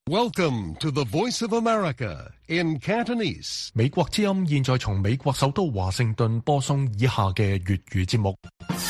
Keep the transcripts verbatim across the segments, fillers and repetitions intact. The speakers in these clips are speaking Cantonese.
Welcome to the Voice of America in Cantonese. 美國之音現在從美國首都華盛頓播送以下嘅粵語節目。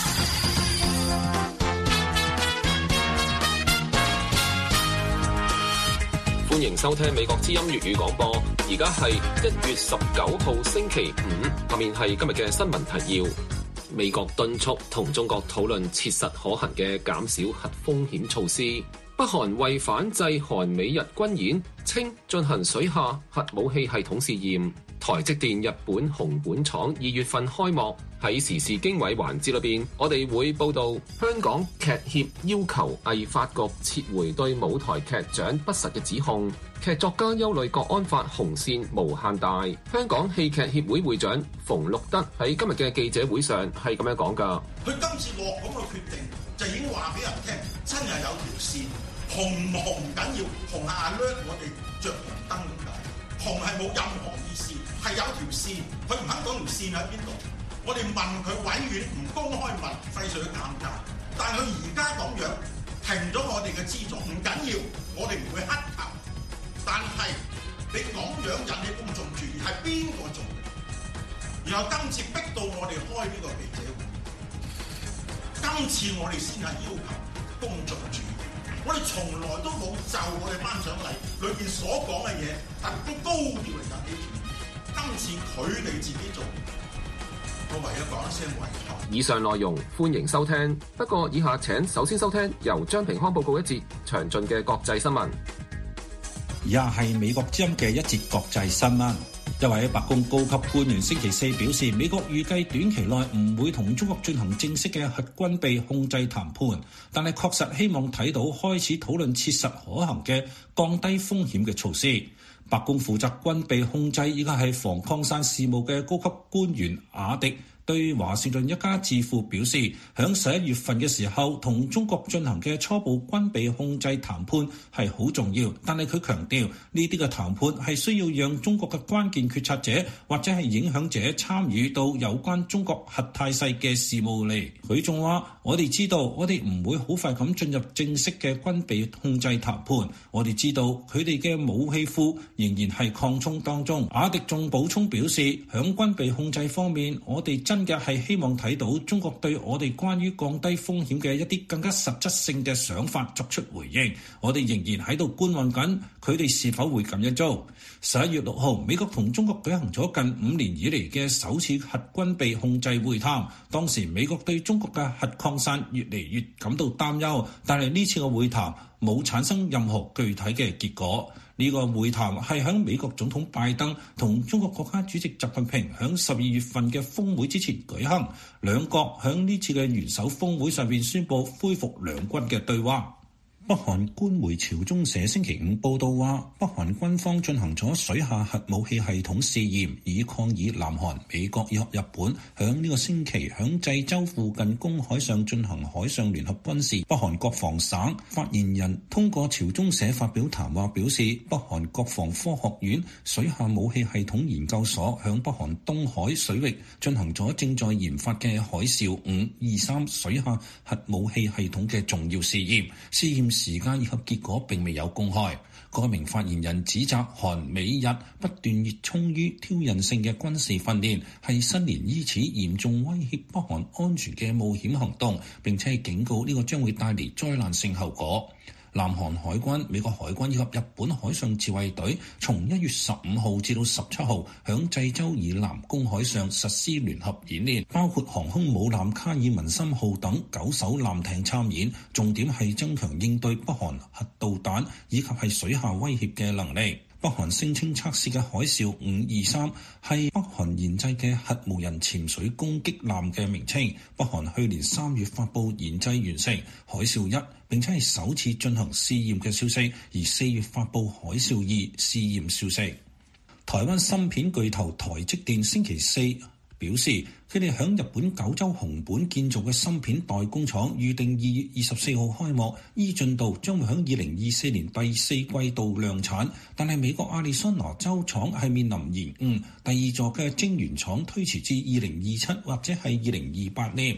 歡迎收聽美國之音粵語廣播。而家係一月十九號星期五，下面係今日嘅新聞提要。美國敦促同中國討論切實可行嘅減少核風險措施。北韓為反制韓美日軍演，稱進行水下核武器系統試驗。台積電日本熊本廠二月份開幕。喺時事經緯環節裏邊，我哋會報道香港劇協要求藝發局撤回對舞台劇獎不實嘅指控。劇作家憂慮國安法紅線無限大。香港戲劇協會會長馮祿德喺今日嘅記者會上係咁樣講㗎。 佢今次落咁嘅決定，就已經話俾人聽，真係有條線，紅唔紅唔緊要，紅下 alert 我哋着紅燈咁解，紅係冇任何意思，係有條線，佢唔肯講條線喺邊度。我哋問佢，永遠唔公開問，費事佢尷尬。但係佢而家咁樣停咗我哋嘅資助，唔緊要，我哋唔會乞求。但係你咁樣引起公眾注意，係邊個做嘅？然後今次逼到我哋開呢個記者會，今次我哋先係要求公眾注意。我哋從來都冇就我哋頒獎禮裏邊所講嘅嘢，特別高調嚟引起注意。今次佢哋自己做。我唯有講一聲遺憾。 以上內容歡迎收聽，不過以下請首先收聽由張平康報告一節詳盡嘅國際新聞。 以下係美國之音嘅一節國際新聞。一位白宮高級官員星期四表示，美國預計短期內唔會同中國進行正式嘅核軍備控制談判，但係確實希望睇到開始討論切實可行嘅降低風險嘅措施。白宮負責軍備控制依家係防擴散事務嘅高級官員雅迪對華盛頓一家智庫表示，響十一月份嘅時候同中國進行嘅初步軍備控制談判係好重要，但係佢強調呢啲嘅談判係需要讓中國嘅關鍵決策者或者係影響者參與到有關中國核態勢嘅事務嚟。佢仲話：我哋知道我哋唔會好快咁進入正式嘅軍備控制談判，我哋知道佢哋嘅武器庫仍然係擴充當中。雅迪仲補充表示，響軍備控制方面，我哋真嘅係希望睇到中國對我哋關於降低風險嘅一啲更加實質性嘅想法作出回應。我哋仍然喺度觀望緊佢哋是否會咁樣做。十一月六號，美國同中國舉行咗近五年以嚟嘅首次核軍備控制會談。當時美國對中國嘅核擴散越嚟越感到擔憂，但係呢次嘅會談冇產生任何具體嘅結果。呢個會談係喺美國總統拜登同中國國家主席習近平喺十二月份嘅峰會之前舉行，兩國喺呢次嘅元首峰會上面宣布恢復兩軍嘅對話。北韓官媒朝中社星期五報道話，北韓軍方進行咗水下核武器系統試驗，以抗議南韓、美國以及日本響呢個星期響濟州附近公海上進行海上聯合軍事。北韓國防省發言人通過朝中社發表談話表示，北韓國防科學院水下武器系統研究所響北韓東海水域進行咗正在研發嘅海嘯五二三水下核武器系統嘅重要試驗。試驗時間以及結果並未有公開。該名發言人指責韓美日不斷熱衷於挑釁性嘅軍事訓練，係新年伊始嚴重威脅北韓安全嘅冒險行動，並且係警告呢個將會帶嚟災難性後果。南韓海軍、美國海軍以及日本海上自衛隊從一月十五號至到十七號響濟州以南公海上實施聯合演練，包括航空母艦卡爾文森號等九艘艦艇參演，重點係增強應對北韓核導彈以及係水下威脅嘅能力。北韓聲稱測試嘅海嘯五二三係北韓研製嘅核無人潛水攻擊艦嘅名稱。北韓去年三月發布研製完成海嘯一，並且係首次進行試驗嘅消息，而四月發布海嘯二試驗消息。台灣芯片巨頭台積電星期四表示，佢哋響日本九州熊本建造嘅芯片代工廠預定二月二十四號開幕，依進度將會響二零二四年第四季度量產。但係美國亞利桑那州廠係面臨延誤，第二座嘅晶圓廠推遲至二零二七或者係二零二八年。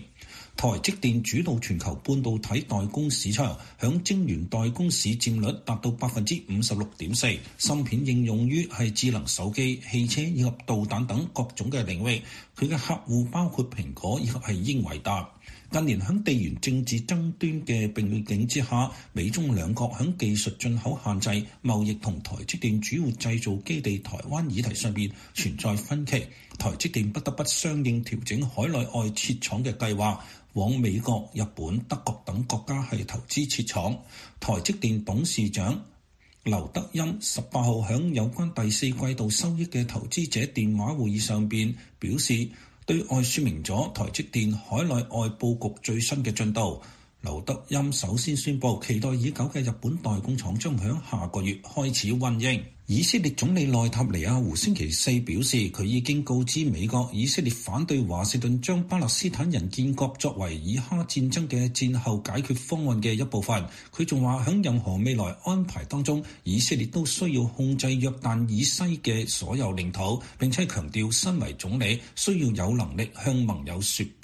台積電主導全球半導體代工市場，響晶圓代工市佔率達到百分之五十六點四，芯片應用於係智能手機、汽車以及導彈等各種嘅領域。佢嘅客戶包括蘋果以及係英偉達。近年喺地緣政治爭端嘅背景之下，美中兩國喺技術進口限制、貿易同台積電主要製造基地台灣議題上邊存在分歧，台積電不得不相應調整海內外設廠嘅計劃，往美國、日本、德國等國家係投資設廠。台積電董事長劉德音十八號喺有關第四季度收益嘅投資者電話會議上邊表示，對外說明咗台積電海內外佈局最新嘅進度。劉德音首先宣布，期待已久嘅日本代工廠將響下個月開始運營。以色列總理內塔尼亞胡星期四表示，佢已經告知美國，以色列反對華盛頓將巴勒斯坦人建國作為以哈戰爭嘅戰後解決方案嘅一部分。佢仲話喺任何未來安排當中，以色列都需要控制約旦以西嘅所有領土，並且強調身為總理需要有能力向盟友說不。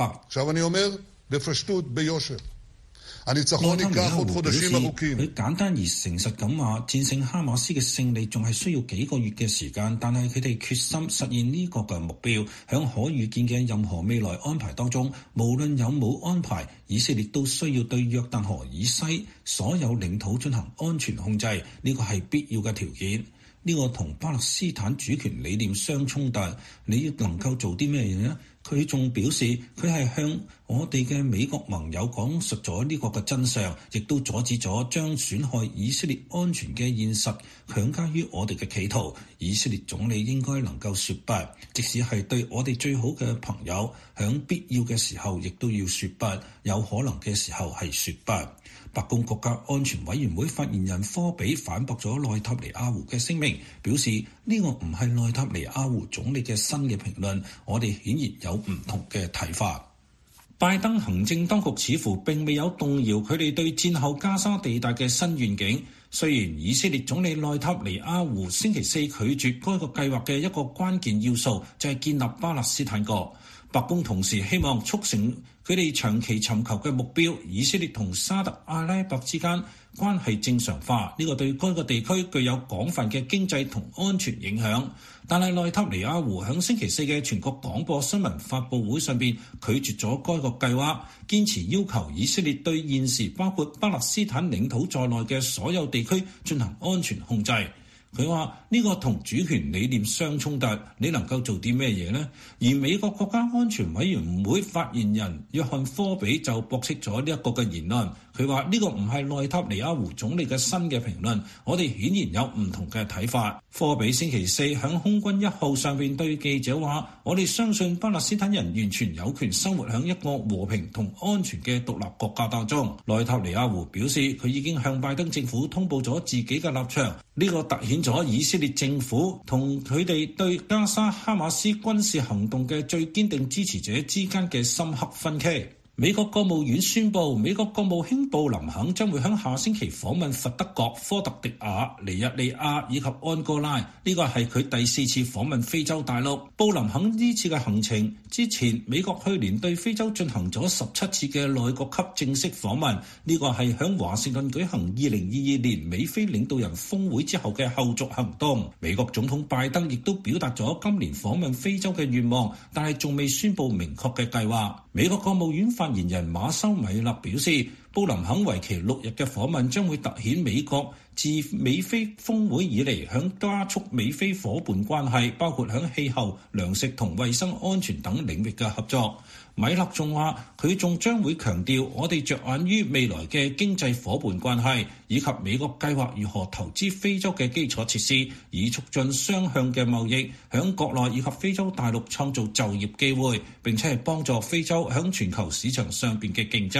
內塔尼亞胡表示，佢簡單而誠實咁話，戰勝哈馬斯嘅勝利仲係需要幾個月嘅時間，但係佢哋決心實現呢個嘅目標。響可預見嘅任何未來安排當中，無論有冇安排，以色列都需要對約旦河以西所有領土進行安全控制，呢個係必要嘅條件。呢個同巴勒斯坦主權理念相衝突，你要能夠做啲咩嘢呢？佢仲表示，佢係向我哋嘅美國盟友講述咗呢個嘅真相，亦都阻止咗將損害以色列安全嘅現實強加於我哋嘅企圖。以色列總理應該能夠說不，即使係對我哋最好嘅朋友，響必要嘅時候亦都要說不，有可能嘅時候係說不。白宮國家安全委員會發言人科比反駁咗內塔尼亞胡嘅聲明，表示呢個唔係內塔尼亞胡總理嘅新嘅評論，我哋顯然有唔同嘅睇法。拜登行政當局似乎並未有動搖佢哋對戰後加沙地帶嘅新願景，雖然以色列總理內塔尼亞胡星期四拒絕該個計劃嘅一個關鍵要素就係建立巴勒斯坦國。白宮同時希望促成佢哋長期尋求嘅目標，以色列同沙特阿拉伯之間關係正常化，呢個對該個地區具有廣泛嘅經濟同安全影響。但係內塔尼亞胡響星期四嘅全國廣播新聞發佈會上邊拒絕咗該個計劃，堅持要求以色列對現時包括巴勒斯坦領土在內嘅所有地區進行安全控制。佢話呢個同主權理念相衝突，你能夠做啲咩嘢呢？而美國國家安全委員會發言人約翰科比就駁斥咗呢一個嘅言論。佢話呢個唔係內塔尼亞胡總理嘅新嘅評論，我哋顯然有唔同嘅睇法。科比星期四響空軍一號上面對記者話，我哋相信巴勒斯坦人完全有權生活喺一個和平同安全嘅獨立國家當中。內塔尼亞胡表示，佢已經向拜登政府通報咗自己嘅立場，呢個凸顯咗以色列政府同佢哋對加沙哈馬斯軍事行動嘅最堅定支持者之間嘅深刻分歧。美國國務院宣布，美國國務卿布林肯將會喺下星期訪問佛得角、科特迪瓦、尼日利亞以及安哥拉，呢個係佢第四次訪問非洲大陸。布林肯呢次嘅行程之前，美國去年對非洲進行咗十七次嘅內閣級正式訪問，呢個係喺華盛頓舉行二零二二年美非領導人峰會之後嘅後續行動。美國總統拜登亦都表達咗今年訪問非洲嘅願望，但係仲未宣布明確嘅計劃。美國國務院發言人馬修米勒表示，布林肯為期六日嘅訪問將會凸顯美國自美非峰會以嚟響加速美非夥伴關係，包括響氣候、糧食同衛生安全等領域嘅合作。米勒仲話，佢仲將會強調我哋着眼於未來嘅經濟夥伴關係，以及美國計劃如何投資非洲嘅基礎設施，以促進雙向嘅貿易，響國內以及非洲大陸創造就業機會，並且係幫助非洲響全球市場上邊嘅競爭。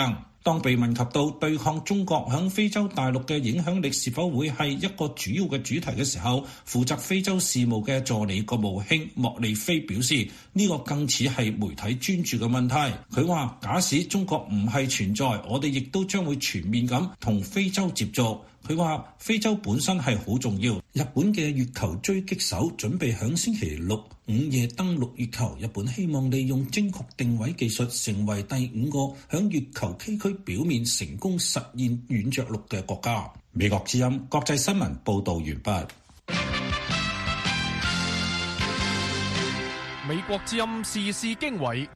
當被問及到對抗中國響非洲大陸嘅影響力是否會係一個主要嘅主題嘅時候，負責非洲事務嘅助理國務卿莫利菲表示，呢、這個更似係媒體專注嘅問題。佢話假使中國唔係存在，我哋亦都將會全面咁同非洲接觸。佢話非洲本身係好重要。日本嘅月球狙擊手準備響星期六午夜登陸月球。日本希望利用精確定位技術成為第五個響月球崎嶇表面成功實現軟着陸嘅國家。美國之音國際新聞報道完畢。 美國之音時事經緯，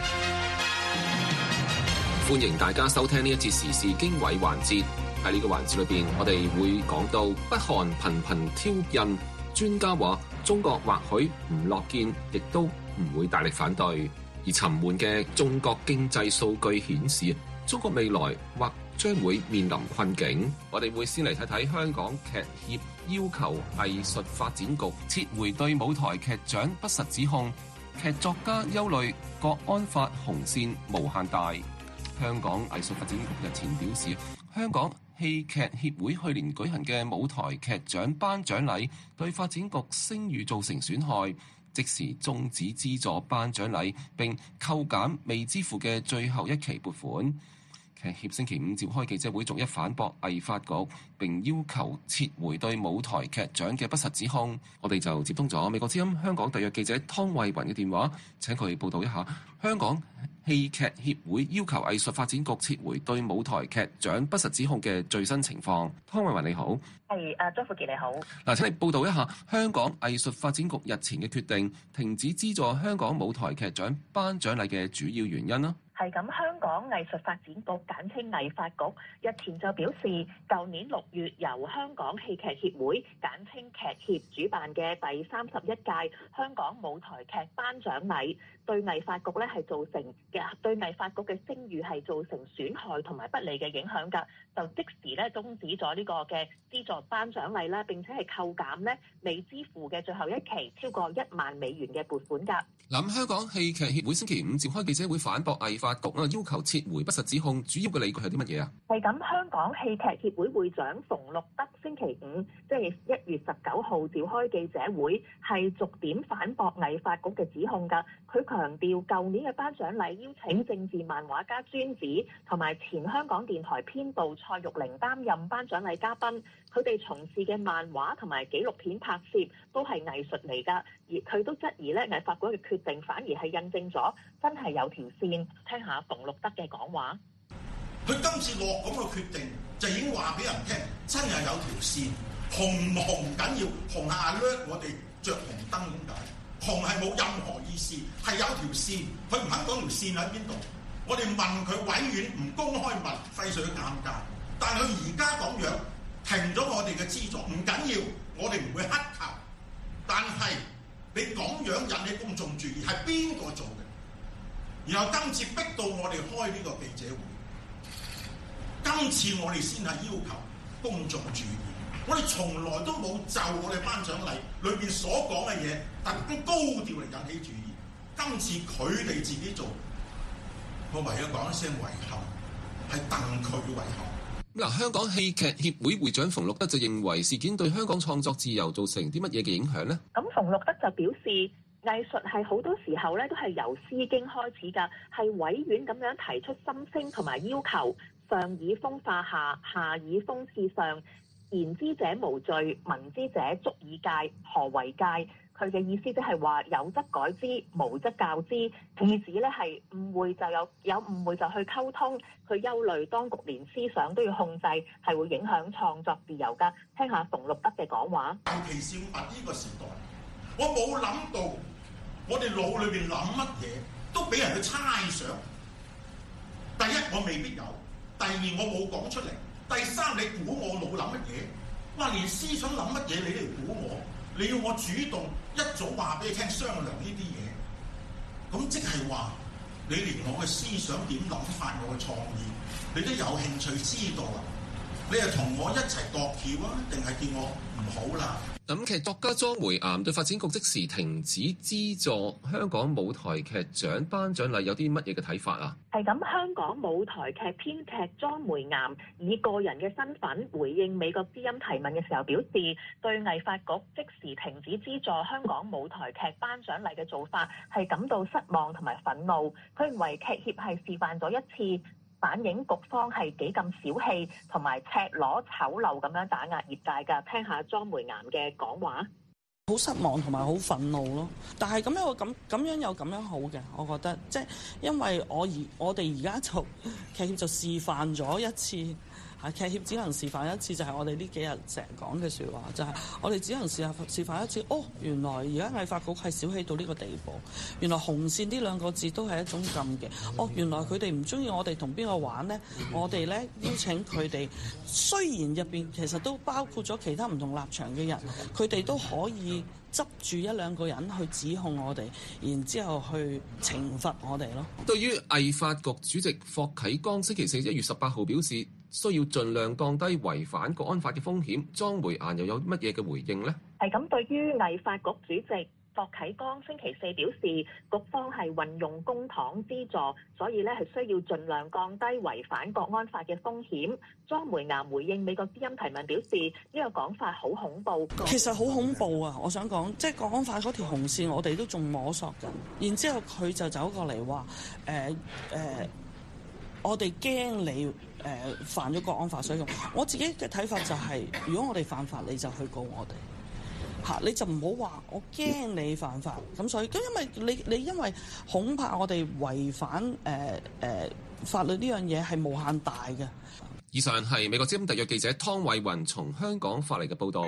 歡迎大家收聽呢一節時事經緯環節。喺呢個環節裏邊，我哋會講到北韓頻頻挑釁，專家話中國或許唔樂見，亦都唔會大力反對。而沉悶嘅中國經濟數據顯示，中國未來或將會面臨困境。我哋會先嚟睇睇香港劇協要求藝術發展局撤回對舞台劇獎不實指控，劇作家憂慮國安法紅線無限大。香港藝術發展局日前表示，香港戲劇協會去年舉行嘅舞台劇獎頒獎禮對發展局聲譽造成損害，即時終止資助頒獎禮並扣減未支付嘅最後一期撥款。劇協星期五召開記者會，逐一反駁藝發局，並要求撤回對舞台劇獎嘅不實指控。我哋就接通咗美國之音香港特約記者湯慧雲嘅電話，請佢報道一下香港戲劇協會要求藝術發展局撤回對舞台劇獎不實指控嘅最新情況。湯慧雲你好。 係，誒張富傑你好。 嗱，請你報道一下香港藝術發展局日前嘅決定，停止資助香港舞台劇獎頒獎禮嘅主要原因啦。 係咁，香港藝術發展局簡稱藝發局日前就表示，舊年六月由香港戲劇協會簡稱劇協主辦嘅第三十一屆香港舞台劇頒獎禮，對藝發局咧係造成嘅對藝發局嘅聲譽係造成損害同埋不利嘅影響㗎，就即時咧終止咗呢個嘅資助頒獎禮啦，並且係扣減咧未支付嘅最後一期超過一萬美元嘅撥款㗎。 嗱，香港戲劇協會星期五召開記者會反駁藝發局啊，要求撤回不實指控，主要嘅理據係啲乜嘢啊？ 係咁，香港戲劇協會會長馮祿德星期五即係一月十九號召開記者會，係逐點反駁藝發局嘅指控㗎。佢強調，舊年嘅頒獎禮邀請政治漫畫家尊子同埋前香港電台編導蔡玉玲擔任頒獎禮嘉賓，佢哋從事嘅漫畫同埋紀錄片拍攝都係藝術嚟㗎，而佢都質疑咧藝發局嘅決定反而係印證咗真係有條線。聽下馮祿德嘅講話。 佢今次落咁嘅決定，就已經話俾人聽，真係有條線，紅唔紅唔緊要，紅下 alert 我哋着紅燈咁解。紅係冇任何意思，係有條線，佢唔肯講條線喺邊度。我哋問佢，委員唔公開問，費事佢尷尬。但係佢而家咁樣停咗我哋嘅資助，唔緊要，我哋唔會乞求。但係你咁樣引起公眾注意，係邊個做嘅？然後今次逼到我哋開呢個記者會，今次我哋先係要求公眾注意。我哋從來都冇就我哋頒獎禮裏邊所講嘅嘢特登高調嚟引起注意。今次佢哋自己做，我唯有講一聲遺憾，係戥佢遺憾。 嗱，香港戲劇協會會長馮祿德就認為事件對香港創作自由造成啲乜嘢嘅影響呢？ 咁馮祿德就表示，藝術係好多時候咧都係由詩經開始㗎，係委婉咁樣提出心聲同埋要求，上以風化下，下以風刺上。言之者無罪，聞之者足以戒。何為戒？佢嘅意思即係話有則改之，無則教之。意指咧係誤會就有有誤會就去溝通。佢憂慮當局連思想都要控制，係會影響創作自由㗎。聽下馮祿德嘅講話。 尤其是物呢個時代，我冇諗到我哋腦裏邊諗乜嘢都俾人去猜想。第一，我未必有；第二，我冇講出嚟。第三，你估我腦諗乜嘢？哇！連思想諗乜嘢你都嚟估我，你要我主動一早話俾你聽商量呢啲嘢，咁即係話你連我嘅思想點諗法，我嘅創意，你都有興趣知道啊？你係同我一齊度橋啊，定係叫我唔好啦？ 咁其實作家莊梅岩對發展局即時停止資助香港舞台劇獎頒獎禮有啲乜嘢嘅睇法啊？ 係咁，香港舞台劇編劇莊梅岩以個人嘅身份回應美國之音提問嘅時候表示，對藝發局即時停止資助香港舞台劇頒獎禮嘅做法係感到失望同埋憤怒。佢認為劇協係示範咗一次，反映局方係幾咁小氣同埋赤裸醜陋咁樣打壓業界㗎。聽下莊梅岩嘅講話。 好失望同埋好憤怒咯，但係咁樣咁咁樣又咁樣好嘅，我覺得即係因為我而我哋而家就劇協就示範咗一次，係劇協只能示範一次，就係、是、我哋呢幾日成日講嘅説話，就係、是、我哋只能示示範一次。哦，原來而家藝發局係小氣到呢個地步，原來紅線呢兩個字都係一種禁嘅。哦，原來佢哋唔中意我哋同邊個玩呢？我哋呢邀請佢哋，雖然入邊其實都包括咗其他唔同立場嘅人，佢哋都可以執住一兩個人去指控我哋，然之後去懲罰我哋咯。 對於藝發局主席霍啟剛星期四一月十八號表示需要盡量降低違反國安法嘅風險，莊梅岩又有乜嘢嘅回應呢？ 係咁，對於藝發局主席霍啟剛星期四表示，局方係運用公帑資助，所以咧係需要盡量降低違反國安法嘅風險。莊梅岩回應美國之音提問表示，呢個講法好恐怖。 其實好恐怖啊！我想講，即係國安法嗰條紅線，我哋都仲摸索緊。然之後佢就走過嚟話：誒、呃、誒、呃，我哋驚你誒、呃、犯咗國安法，所以我自己嘅睇法就係、是，如果我哋犯法，你就去告我哋。嚇！你就唔好話我驚你犯法，咁所以咁因為你你因為恐怕我哋違反誒誒、呃呃、法律呢樣嘢係無限大嘅。 以上係美國之音特約記者湯慧雲從香港發嚟嘅報導。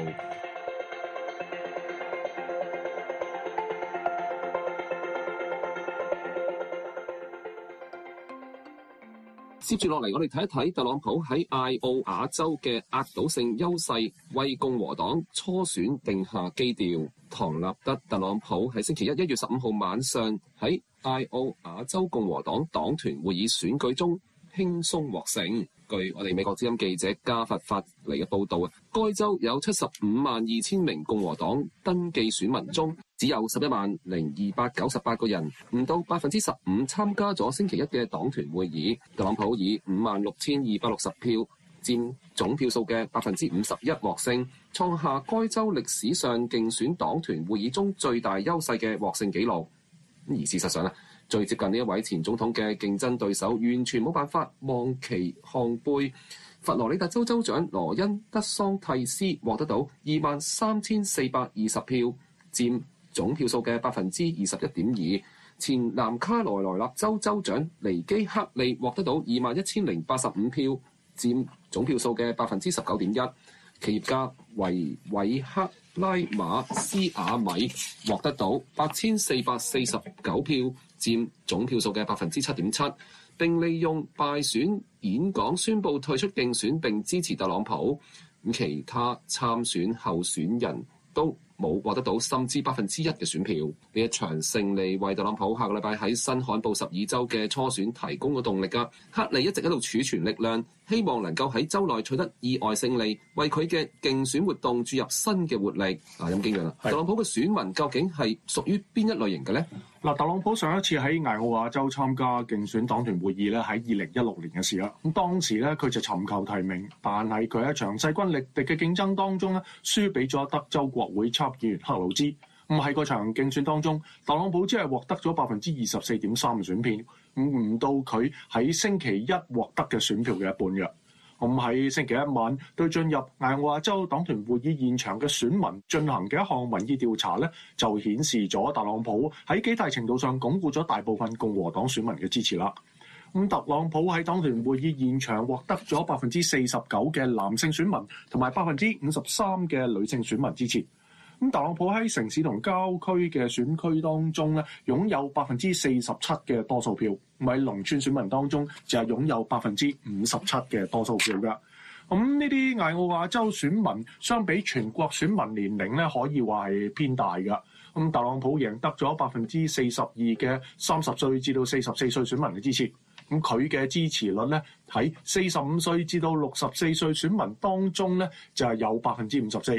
接住落嚟，我哋睇一睇特朗普喺艾奧瓦州嘅壓倒性優勢，為共和黨初選定下基調。唐納德·特朗普喺星期一一月十五號晚上喺艾奧瓦州共和黨黨團會議選舉中輕鬆獲勝。據我哋美國之音記者加佛發嚟嘅報導啊，該州有七十五萬二千名共和黨登記選民中，只有十一萬零二百九十八個人，唔到百分之十五參加咗星期一嘅黨團會議。特朗普以五萬六千二百六十票，佔總票數嘅百分之五十一獲勝，創下該州歷史上競選黨團會議中最大優勢嘅獲勝紀錄。而事實上咧，最接近呢一位前總統嘅競爭對手，完全冇辦法望其項背。佛羅里達州州長羅恩德桑蒂斯獲得到二萬三千四百二十票，佔總票數嘅百分之二十一點二。前南卡羅來納州州長尼基克利獲得到二萬一千零八十五票，佔總票數嘅百分之十九點一。企業家維維克拉馬斯亞米獲得到八千四百四十九票，佔總票數嘅百分之七點七，並利用敗選演講宣佈退出競選並支持特朗普。咁其他參選候選人都冇獲得到甚至百分之一嘅選票。呢一場勝利為特朗普下個禮拜喺新罕布什爾州嘅初選提供咗動力㗎。克利一直喺度儲存力量，希望能夠喺州內取得意外勝利，為佢嘅競選活動注入新嘅活力。啊，咁經驗啦，特朗普嘅選民究竟係屬於邊一類型嘅呢？ 嗱，特朗普上一次喺艾奧瓦州參加競選黨團會議咧，喺二零一六年嘅事啦。咁當時咧，佢就尋求提名，但係佢喺一場勢均力敵嘅競爭當中咧，輸俾咗德州國會參議員克魯茲。咁喺嗰場競選當中，特朗普只係獲得咗百分之二十四點三嘅選票，唔唔到佢喺星期一獲得嘅選票嘅一半嘅。咁喺星期一晚對進入艾奧瓦州黨團會議現場嘅選民進行嘅一項民意調查咧，就顯示咗特朗普喺幾大程度上鞏固咗大部分共和黨選民嘅支持啦。咁特朗普喺黨團會議現場獲得咗百分之四十九嘅男性選民同埋百分之五十三嘅女性選民支持。咁特朗普喺城市同郊區嘅選區當中咧，擁有百分之四十七嘅多數票；喺農村選民當中就係擁有百分之五十七嘅多數票㗎。咁呢啲艾奧瓦州選民相比全國選民年齡咧，可以話係偏大㗎。咁特朗普贏得咗百分之四十二嘅三十歲至到四十四歲選民嘅支持。咁佢嘅支持率咧，喺四十五歲至到六十四歲選民當中咧，就係有百分之五十四。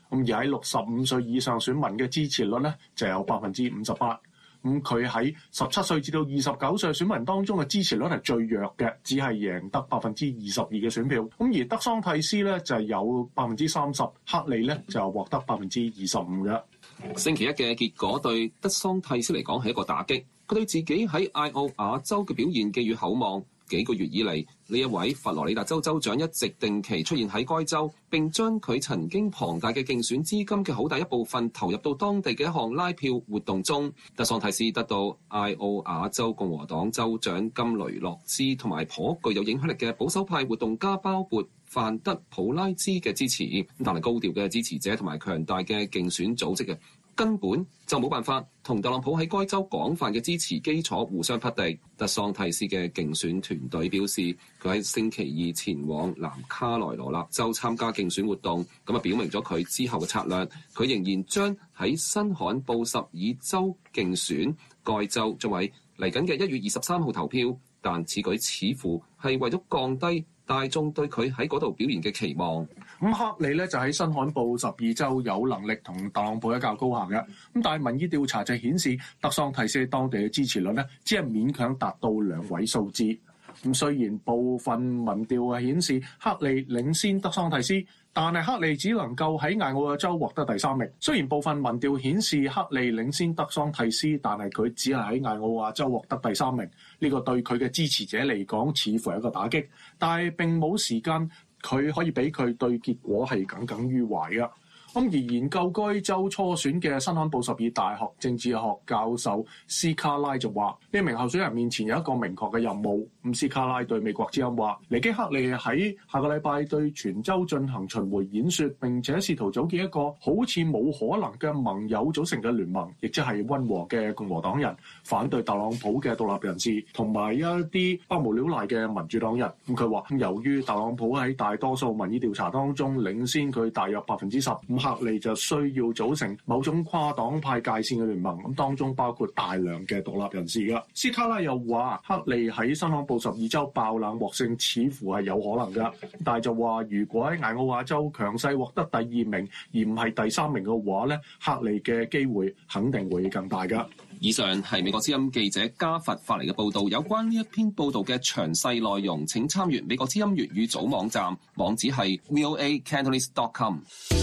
咁而喺六十五歲以上選民嘅支持率咧就有百分之五十八。咁佢喺十七歲至到二十九歲選民當中嘅支持率係最弱嘅，只係贏得百分之二十二嘅選票。咁而德桑蒂斯咧就係有百分之三十，克利咧就獲得百分之二十五嘅。 星期一嘅結果對德桑蒂斯嚟講係一個打擊，佢對自己喺艾奧瓦州嘅表現寄予厚望。幾個月以嚟，呢一位佛羅里達州州長一直定期出現喺該州，並將佢曾經龐大嘅競選資金嘅好大一部分投入到當地嘅一項拉票活動中。德桑蒂斯得到艾奧瓦州共和黨州長金雷諾茲同埋頗具有影響力嘅保守派活動家包括范德普拉茲嘅支持，但係高調嘅支持者同埋強大嘅競選組織嘅根本就冇辦法同特朗普喺該州廣泛嘅支持基礎互相匹敵。德桑蒂斯嘅競選團隊表示，佢喺星期二前往南卡羅來納州參加競選活動，咁啊表明咗佢之後嘅策略。佢仍然將喺新罕布什爾州競選，該州作為嚟緊嘅一月二十三號投票，但此舉似乎係為咗降低大眾對佢喺嗰度表現嘅期望。 咁克利咧就喺新罕布什爾州有能力同特朗普一較高下嘅，咁但係民意調查就顯示德桑蒂斯當地嘅支持率咧只係勉強達到兩位數字。咁雖然部分民調係顯示克利領先德桑蒂斯，但係克利只能夠喺艾奧瓦州獲得第三名。雖然部分民調顯示克利領先德桑蒂斯，但係佢只係喺艾奧瓦州獲得第三名。呢個對佢嘅支持者嚟講似乎係一個打擊，但係並冇時間佢可以俾佢對結果係耿耿於懷嘅。咁而研究該州初選嘅新罕布什爾大學政治學教授斯卡拉就話：呢名候選人面前有一個明確嘅任務。咁斯卡拉對美國之音話：尼基克利喺下個禮拜對全州進行巡迴演說，並且試圖組建一個好似冇可能嘅盟友組成嘅聯盟，亦即係溫和嘅共和黨人反對特朗普嘅獨立人士，同埋一啲百無聊賴嘅民主黨人。咁佢話：由於特朗普喺大多數民意調查當中領先佢大約百分之十，咁克利就需要組成某種跨黨派界線嘅聯盟，咁當中包括大量嘅獨立人士㗎。斯卡拉又話：克利喺新罕布什爾州爆冷獲勝似乎係有可能㗎，但係就話如果喺艾奧瓦州強勢獲得第二名而唔係第三名嘅話咧，克利嘅機會肯定會更大㗎。 以上係美國之音記者加佛發嚟嘅報導，有關呢一篇報導嘅詳細內容，請參閱美國之音粵語組網站，網址係 v o a cantonese dot com。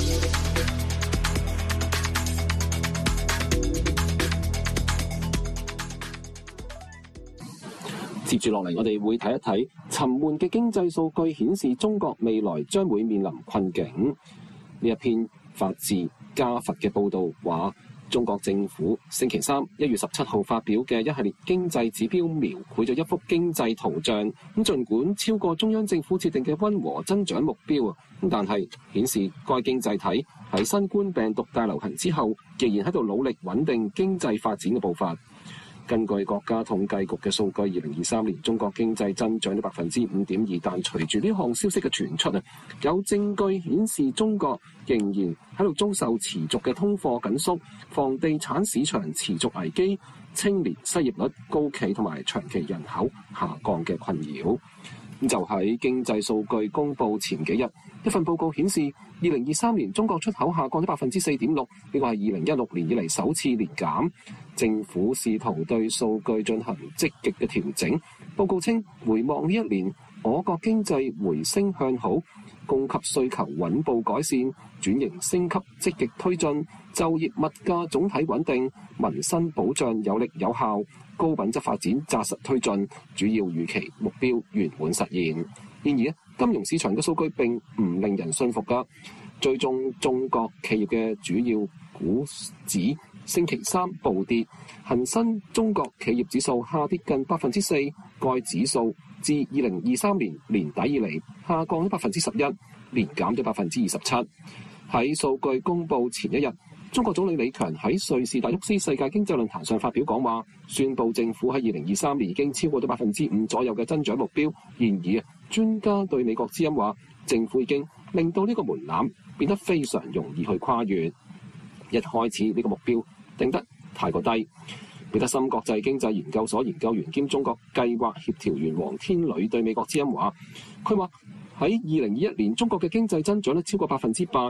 接住落嚟，我哋會睇一睇沉悶嘅經濟數據顯示中國未來將會面臨困境。呢一篇發自加佛嘅報導話，中國政府星期三一月十七號發表嘅一系列經濟指標描繪咗一幅經濟圖像。咁儘管超過中央政府設定嘅溫和增長目標，但係顯示該經濟體喺新冠病毒大流行之後，仍然喺度努力穩定經濟發展嘅步伐。根據國家統計局嘅數據，二零二三年中國經濟增長咗百分之五點二，但隨住呢項消息嘅傳出啊，有證據顯示中國仍然喺度遭受持續嘅通貨緊縮、房地產市場持續危機、青年失業率高企同埋長期人口下降嘅困擾。咁就喺經濟數據公佈前幾日，一份報告顯示，二零二三年中國出口下降咗百分之四點六，呢個係二零一六年以嚟首次年減。政府試圖對數據進行積極嘅調整。報告稱，回望呢一年，我國經濟回升向好，供給需求穩步改善，轉型升級積極推進，就業物價總體穩定，民生保障有力有效，高品質發展紮實推進，主要預期目標圓滿實現。然而，金融市場嘅數據並唔令人信服㗎。最終中國企業嘅主要股指星期三暴跌，恒生中國企業指數下跌近百分之四，該指數自二零二三年年底以嚟下降咗百分之十一，年減咗百分之二十七。喺數據公佈前一日，中國總理李強喺瑞士達沃斯世界經濟論壇上發表講話，宣布政府喺二零二三年已經超過咗百分之五左右嘅增長目標。然而，專家對美國之音話，政府已經令到呢個門檻變得非常容易去跨越。一開始呢個目標定得太過低。彼得森國際經濟研究所研究員兼中國計劃協調員黃天磊對美國之音話，佢話喺二零二一年中國嘅經濟增長率超過百分之八，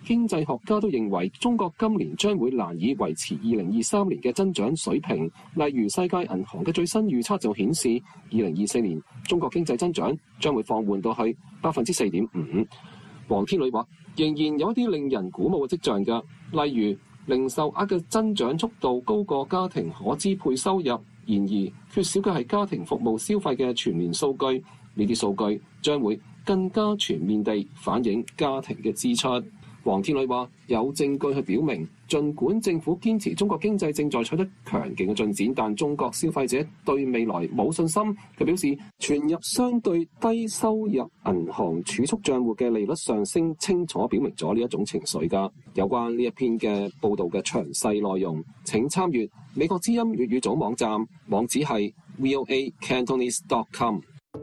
經濟學家都認為中國今年將會難以維持二零二三年嘅增長水平。例如世界銀行嘅最新預測就顯示，二零二四年中國經濟增長將會放緩到去百分之四點五。黃天磊話，仍然有一啲令人鼓舞嘅跡象㗎，例如零售額嘅增長速度高過家庭可支配收入，然而缺少嘅係家庭服務消費嘅全年數據，呢啲數據將會更加全面地反映家庭嘅支出。黃天磊話，有證據去表明，儘管政府堅持中國經濟正在取得強勁嘅進展，但中國消費者對未來冇信心。佢表示，存入相對低收入銀行儲蓄帳戶嘅利率上升，清楚表明咗呢一種情緒㗎。有關呢一篇嘅報導嘅詳細內容，請參閱美國之音粵語組網站，網址係 v o a cantonese dot com。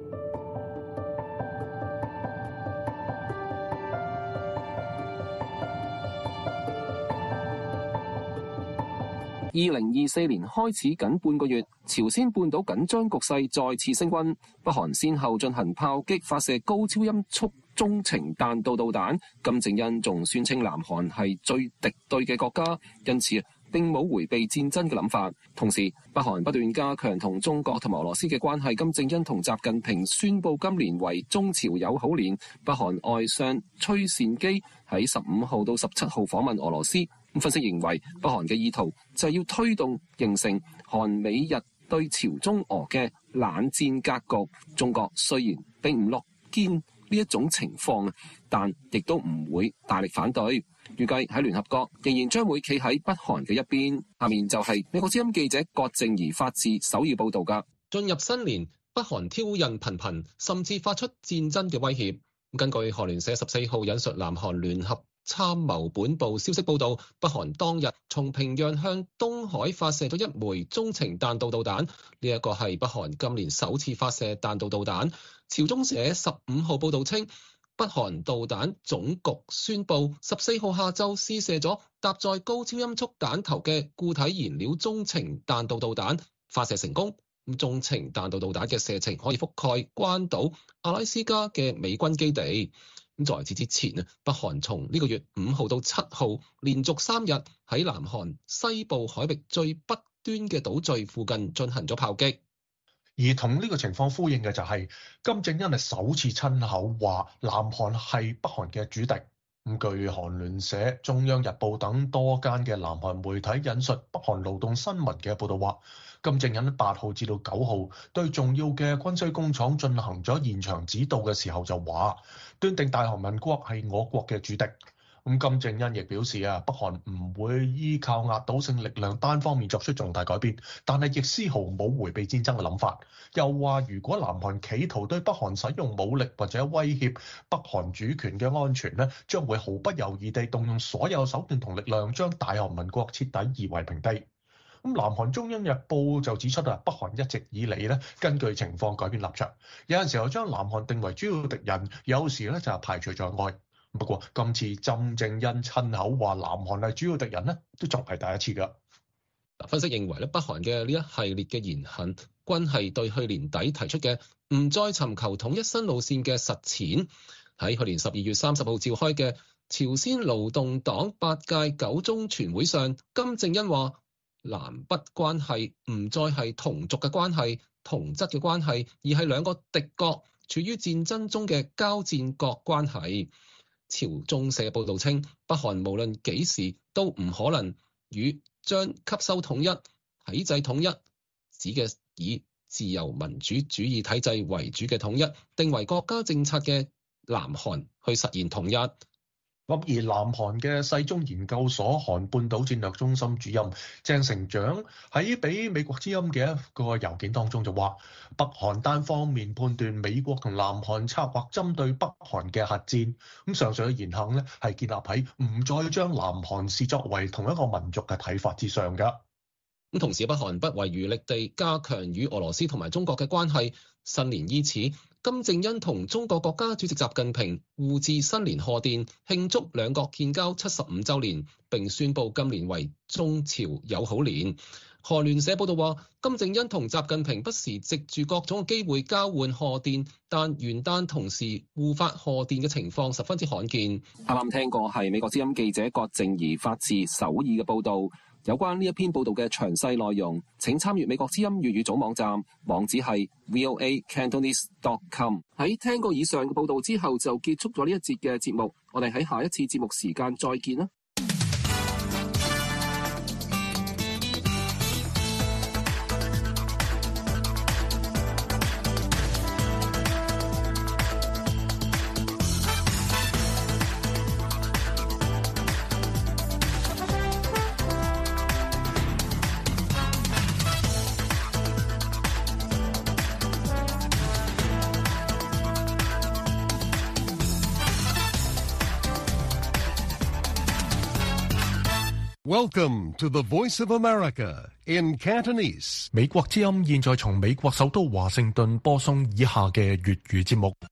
二零二四年開始僅半個月，朝鮮半島緊張局勢再次升溫。北韓先後進行炮擊，發射高超音速中程彈道導彈。金正恩仲宣稱南韓係最敵對嘅國家，因此並冇迴避戰爭嘅諗法。同時，北韓不斷加強同中國同埋俄羅斯嘅關係。金正恩同習近平宣布今年為中朝友好年。北韓外相崔善基喺十五號到十七號訪問俄羅斯。分析認為，北韓嘅意圖就係要推動形成韓美日對朝中俄嘅冷戰格局。中國雖然並唔樂見呢一種情況，但亦都唔會大力反對。預計喺聯合國仍然將會企喺北韓嘅一邊。下面就係美國之音記者郭靜儀發自首爾報導㗎。 進入新年，北韓挑釁頻頻，甚至發出戰爭嘅威脅。根據韓聯社十四號引述南韓聯合參謀本部消息報導，北韓當日從平壤向東海發射咗一枚中程彈道導彈，呢一個係北韓今年首次發射彈道導彈。朝中社十五號報導稱，北韓導彈總局宣布，十四號下晝試射咗搭載高超音速彈頭嘅固體燃料中程彈道導彈，發射成功。中程彈道導彈嘅射程可以覆蓋關島、阿拉斯加嘅美軍基地。在此之前啊，北韓從呢個月五號到七號連續三日喺南韓西部海域最北端嘅島嶼附近進行咗炮擊。 而同呢個情況呼應嘅就係金正恩係首次親口話南韓係北韓嘅主敵。咁據韓聯社、中央日報等多間嘅南韓媒體引述北韓勞動新聞嘅報導話，金正恩八號至到九號對重要嘅軍需工廠進行咗現場指導嘅時候就話，斷定大韓民國係我國嘅主敵。咁金正恩亦表示啊，北韓唔會依靠壓倒性力量單方面作出重大改變，但係亦絲毫冇迴避戰爭嘅諗法。又話如果南韓企圖對北韓使用武力或者威脅北韓主權嘅安全呢，將會毫不猶豫地動用所有手段同力量，將大韓民國徹底夷為平地。咁南韓中央日報就指出啊，北韓一直以嚟咧根據情況改變立場，有陣時候將南韓定為主要敵人，有時咧就係排除在外。不過今次金正恩親口話南韓係主要敵人呢，都仲係第一次㗎。 分析認為咧，北韓嘅呢一系列嘅言行，均係對去年底提出嘅唔再尋求統一新路線嘅實踐。喺去年十二月三十號召開嘅朝鮮勞動黨八屆九中全會上，金正恩話南北關係唔再係同族嘅關係、同質嘅關係，而係兩個敵國處於戰爭中嘅交戰國關係。朝中社報導稱，北韓無論幾時都唔可能與將吸收統一、體制統一，指嘅以自由民主主義體制為主嘅統一，定為國家政策嘅南韓去實現統一。 而南韓嘅世宗研究所韓半島戰略中心主任鄭成長喺俾美國之音嘅一個郵件當中就話，北韓單方面判斷美國同南韓策劃針對北韓嘅核戰，咁上述嘅言行咧係建立喺唔再將南韓視作為同一個民族嘅睇法之上㗎。 咁同時，北韓不遺餘力地加強與俄羅斯同埋中國嘅關係。新年伊始，金正恩同中國國家主席習近平互致新年賀電，慶祝兩國建交七十五週年，並宣布今年為中朝友好年。 韓聯社報道話，金正恩同習近平不時藉住各種嘅機會交換賀電，但元旦同時互發賀電嘅情況十分之罕見。 啱啱聽過係美國之音記者郭靜怡發自首爾嘅報導。有關呢一篇報導嘅詳細內容，請參閱美國之音粵語總網站，網址係 v o a cantonese dot com。喺聽過以上嘅報導之後，就結束咗呢一節嘅節目。我哋喺下一次節目時間再見啦。 Welcome to the Voice of America in Cantonese. 美國之音現在從美國首都華盛頓播送以下嘅粵語節目。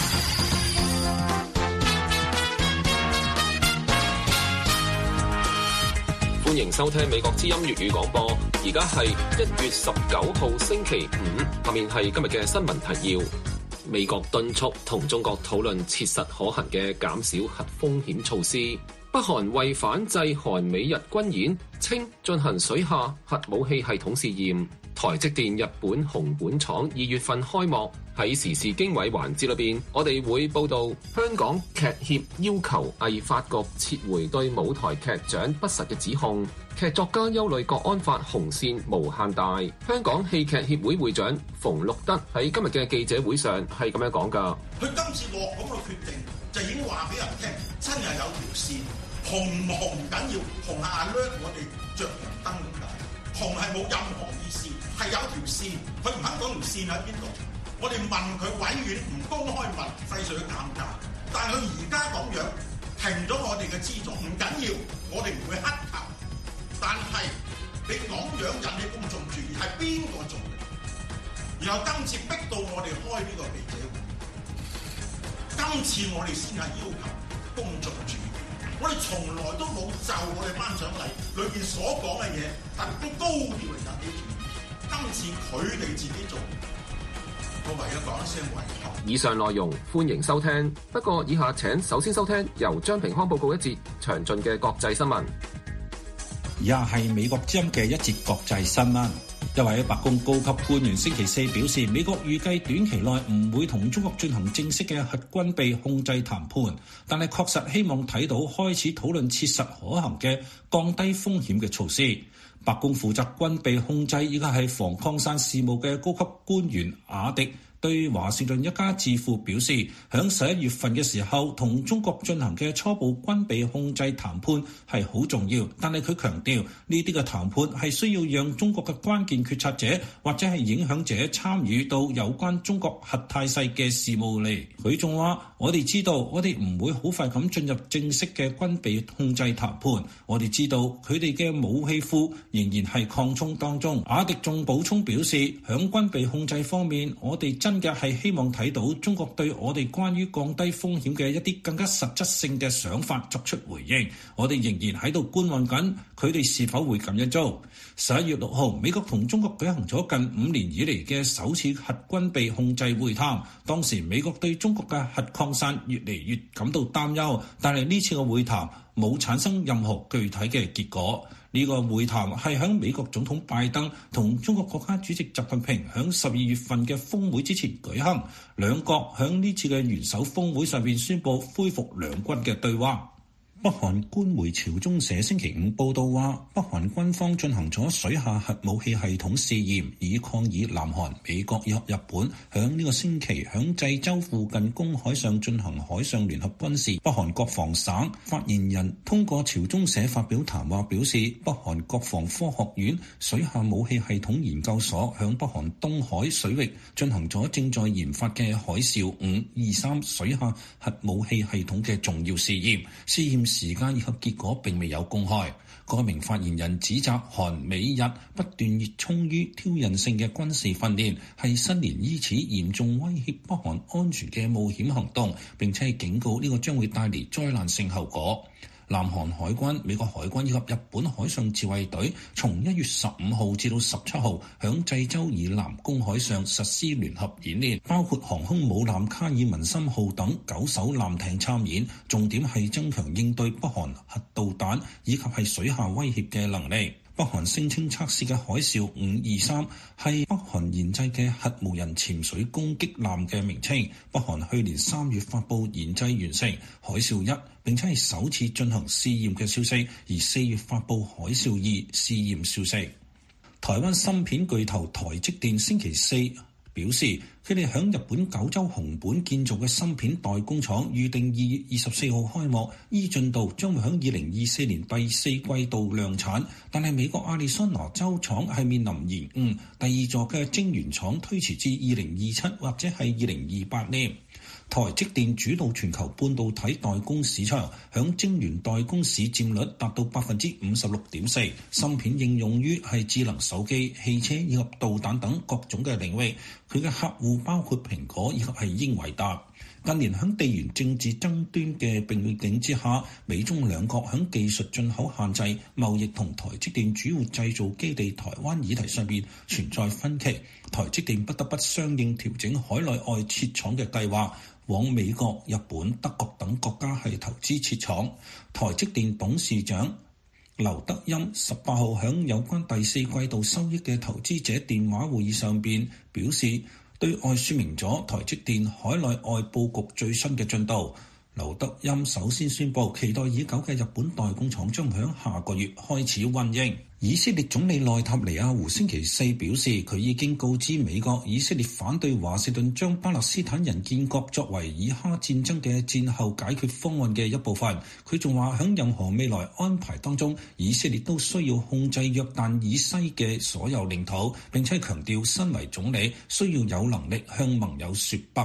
歡迎收聽美國之音粵語廣播。而家係一月十九號星期五，下面係今日嘅新聞提要。美國敦促同中國討論切實可行嘅減少核風險措施。北韓為反制韓美日軍演，稱進行水下核武器系統試驗。台積電日本熊本廠二月份開幕。喺時事經緯環節裏邊，我哋會報道香港劇協要求藝發局撤回對舞台劇獎不實嘅指控。劇作家憂慮國安法紅線無限大。香港戲劇協會會長馮祿德喺今日嘅記者會上係咁樣講㗎。 佢今次落咁嘅決定，就已經話俾人聽，真係有條線，紅唔紅唔緊要，紅下 alert 我哋着紅燈咁解。紅係冇任何意思，係有條線，佢唔肯講條線喺邊度。我哋問佢委員唔公開問，費事佢尷尬。但係佢而家咁樣停咗我哋嘅資助，唔緊要，我哋唔會乞求。但係你咁樣引起公眾注意，係邊個做嘅？然後今次逼到我哋開呢個記者會，今次我哋先係要求公眾注意。我哋從來都冇就我哋頒獎禮裏邊所講嘅嘢，特登高調嚟引起注意。今次佢哋自己做。我唯有講一聲遺憾。 以上內容歡迎收聽，不過以下請首先收聽由張平康報告一節詳盡嘅國際新聞。 以下係美國之音嘅一節國際新聞。一位白宮高級官員星期四表示，美國預計短期內唔會同中國進行正式嘅核軍備控制談判，但係確實希望睇到開始討論切實可行嘅降低風險嘅措施。白宮負責軍備控制以及係防擴散事務嘅高級官員雅迪對華盛頓一家智庫表示，響十一月份嘅時候同中國進行嘅初步軍備控制談判係好重要，但係佢強調呢啲嘅談判係需要讓中國嘅關鍵決策者或者係影響者參與到有關中國核態勢嘅事務嚟。佢仲話：我哋知道我哋唔會好快咁進入正式嘅軍備控制談判，我哋知道佢哋嘅武器庫仍然係擴充當中。雅迪仲補充表示，響軍備控制方面，我哋真嘅係希望睇到中國對我哋關於降低風險嘅一啲更加實質性嘅想法作出回應。我哋仍然喺度觀望緊佢哋是否會咁樣做。十一月六號，美國同中國舉行咗近五年以嚟嘅首次核軍備控制會談。當時美國對中國嘅核擴散越嚟越感到擔憂，但係呢次嘅會談冇產生任何具體嘅結果。呢個會談係喺美國總統拜登同中國國家主席習近平喺十二月份嘅峰會之前舉行，兩國喺呢次嘅元首峰會上面宣布恢復兩軍嘅對話。北韓官媒朝中社星期五報道話，北韓軍方進行咗水下核武器系統試驗，以抗議南韓、美國以及日本響呢個星期響濟州附近公海上進行海上聯合軍事。北韓國防省發言人通過朝中社發表談話表示，北韓國防科學院水下武器系統研究所響北韓東海水域進行咗正在研發嘅海嘯五二三水下核武器系統嘅重要試驗。試驗時間以及結果並未有公開。該名發言人指責韓美日不斷熱衷於挑釁性嘅軍事訓練，係新年伊始嚴重威脅北韓安全嘅冒險行動，並且係警告呢個將會帶嚟災難性後果。 南韓海軍、美國海軍以及日本海上自衛隊從一月十五號至到十七號響濟州以南公海上實施聯合演練，包括航空母艦卡爾文森號等九艘艦艇參演，重點係增強應對北韓核導彈以及係水下威脅嘅能力。北韓聲稱測試嘅海嘯五二三係北韓研製嘅核無人潛水攻擊艦嘅名稱。北韓去年三月發布研製完成海嘯一，並且係首次進行試驗嘅消息，而四月發布海嘯二試驗消息。台灣芯片巨頭台積電星期四表示，佢哋響日本九州熊本建造嘅芯片代工廠預定二月二十四號開幕，依進度將會響二零二四年第四季度量產。但係美國亞利桑那州廠係面臨延誤，第二座嘅晶圓廠推遲至二零二七或者係二零二八年。台積電主導全球半導體代工市場，響晶圓代工市佔率達到百分之五十六點四。芯片應用於係智能手機、汽車以及導彈等各種嘅領域。佢嘅客戶包括蘋果以及係英偉達。近年響地緣政治爭端嘅背景之下，美中兩國響技術進口限制、貿易同台積電主要製造基地台灣議題上邊存在分歧，台積電不得不相應調整海內外設廠嘅計劃，往美國、日本、德國等國家係投資設廠。台積電董事長劉德音十八號響有關第四季度收益嘅投資者電話會議上邊表示，對外說明咗台積電海內外佈局最新嘅進度。劉德音首先宣布，期待已久嘅日本代工廠將響下個月開始運營。以色列總理內塔尼亞胡星期四表示，佢已經告知美國，以色列反對華盛頓將巴勒斯坦人建國作為以哈戰爭嘅戰後解決方案嘅一部分。佢仲話響任何未來安排當中，以色列都需要控制約旦以西嘅所有領土，並且強調身為總理需要有能力向盟友說不。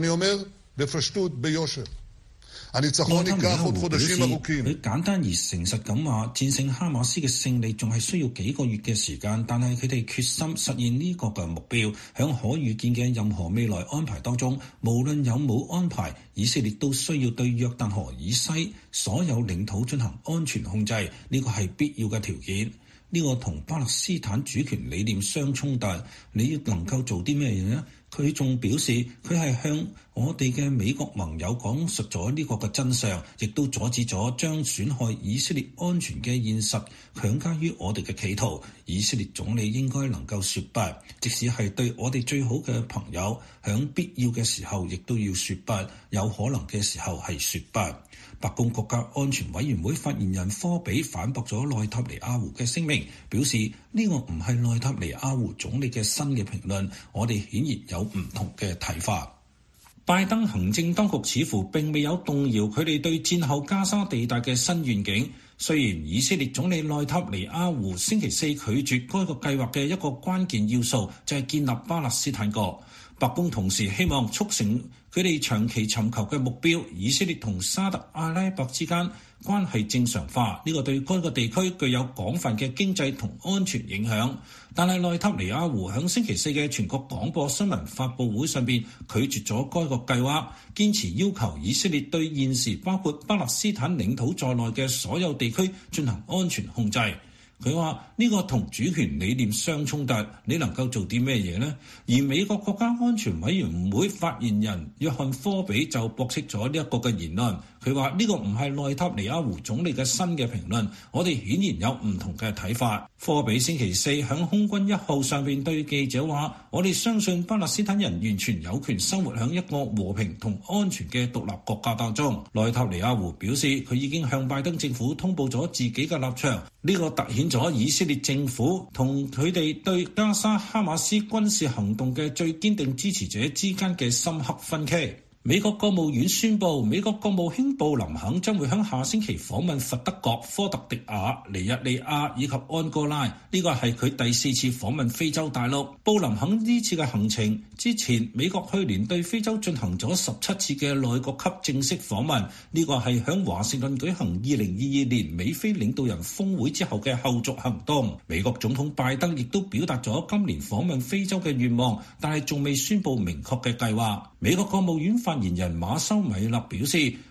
內塔尼亞胡表示，佢簡單而誠實咁話，戰勝哈馬斯嘅勝利仲係需要幾個月嘅時間，但係佢哋決心實現呢個嘅目標。響可預見嘅任何未來安排當中，無論有冇安排，以色列都需要對約旦河以西所有領土進行安全控制，呢個係必要嘅條件。呢個同巴勒斯坦主權理念相衝突，你能夠做啲咩嘢呢？佢仲表示，佢係向我哋嘅美國盟友講述咗呢個嘅真相，亦都阻止咗將損害以色列安全嘅現實強加於我哋嘅企圖。以色列總理應該能夠說不，即使係對我哋最好嘅朋友，響必要嘅時候亦都要說不，有可能嘅時候係說不。白宮國家安全委員會發言人科比反駁咗內塔尼亞胡嘅聲明，表示呢個唔係內塔尼亞胡總理嘅新嘅評論，我哋顯然有唔同嘅睇法。拜登行政當局似乎並未有動搖佢哋對戰後加沙地帶嘅新願景，雖然以色列總理內塔尼亞胡星期四拒絕該個計劃嘅一個關鍵要素就係建立巴勒斯坦國。白宮同時希望促成佢哋長期尋求嘅目標，以色列同沙特阿拉伯之間關係正常化，呢個對該個地區具有廣泛嘅經濟同安全影響。但係內塔尼亞胡響星期四嘅全國廣播新聞發佈會上邊拒絕咗該個計劃，堅持要求以色列對現時包括巴勒斯坦領土在內嘅所有地區進行安全控制。佢話呢個同主權理念相衝突，你能夠做啲咩嘢呢？而美國國家安全委員會發言人約翰科比就駁斥咗呢一個嘅言論。佢話呢個唔係內塔尼亞胡總理嘅新嘅評論，我哋顯然有唔同嘅睇法。科比星期四響空軍一號上邊對記者話：我哋相信巴勒斯坦人完全有權生活喺一個和平同安全嘅獨立國家當中。內塔尼亞胡表示，佢已經向拜登政府通報咗自己嘅立場，呢個凸顯咗以色列政府同佢哋對加沙哈馬斯軍事行動嘅最堅定支持者之間嘅深刻分歧。美國國務院宣布，美國國務卿布林肯將會喺下星期訪問佛得角、科特迪瓦、尼日利亞以及安哥拉，呢個係佢第四次訪問非洲大陸。布林肯呢次嘅行程之前，美國去年對非洲進行咗十七次嘅內閣級正式訪問，呢個係喺華盛頓舉行二零二二年美非領導人峰會之後嘅後續行動。美國總統拜登亦都表達咗今年訪問非洲嘅願望，但係仲未宣布明確嘅計劃。美國國務院發言人馬修米勒表示，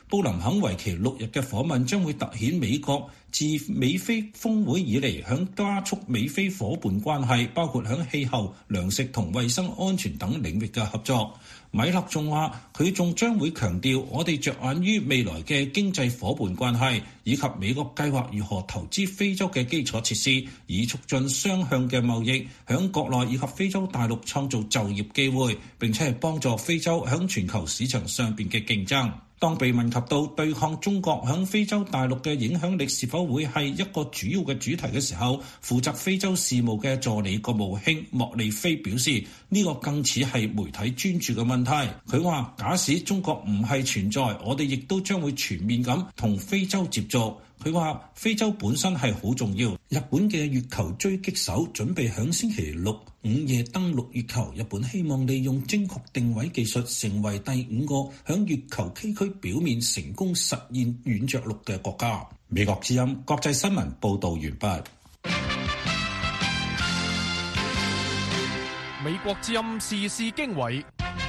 布林肯為期六日嘅訪問將會突顯美國自美菲峰會以嚟響加速美菲夥伴關係，包括響氣候、糧食同衛生安全等領域嘅合作。米勒仲話，佢仲將會強調我哋着眼於未來嘅經濟夥伴關係，以及美國計劃如何投資非洲嘅基礎設施，以促進雙向嘅貿易，響國內以及非洲大陸創造就業機會，並且係幫助非洲響全球市場上邊嘅競爭。當被問及到對抗中國響非洲大陸嘅影響力是否會係一個主要嘅主題嘅時候，負責非洲事務嘅助理國務卿莫利菲表示，呢個更似係媒體專注嘅問題。佢話，假使中國唔係存在，我哋亦都將會全面咁同非洲接觸。佢話非洲本身係好重要。日本嘅月球狙擊手準備響星期六午夜登陸月球。日本希望利用精確定位技術，成為第五個響月球崎嶇表面成功實現軟着陸嘅國家。美國之音國際新聞報道完畢。 美國之音時事經緯，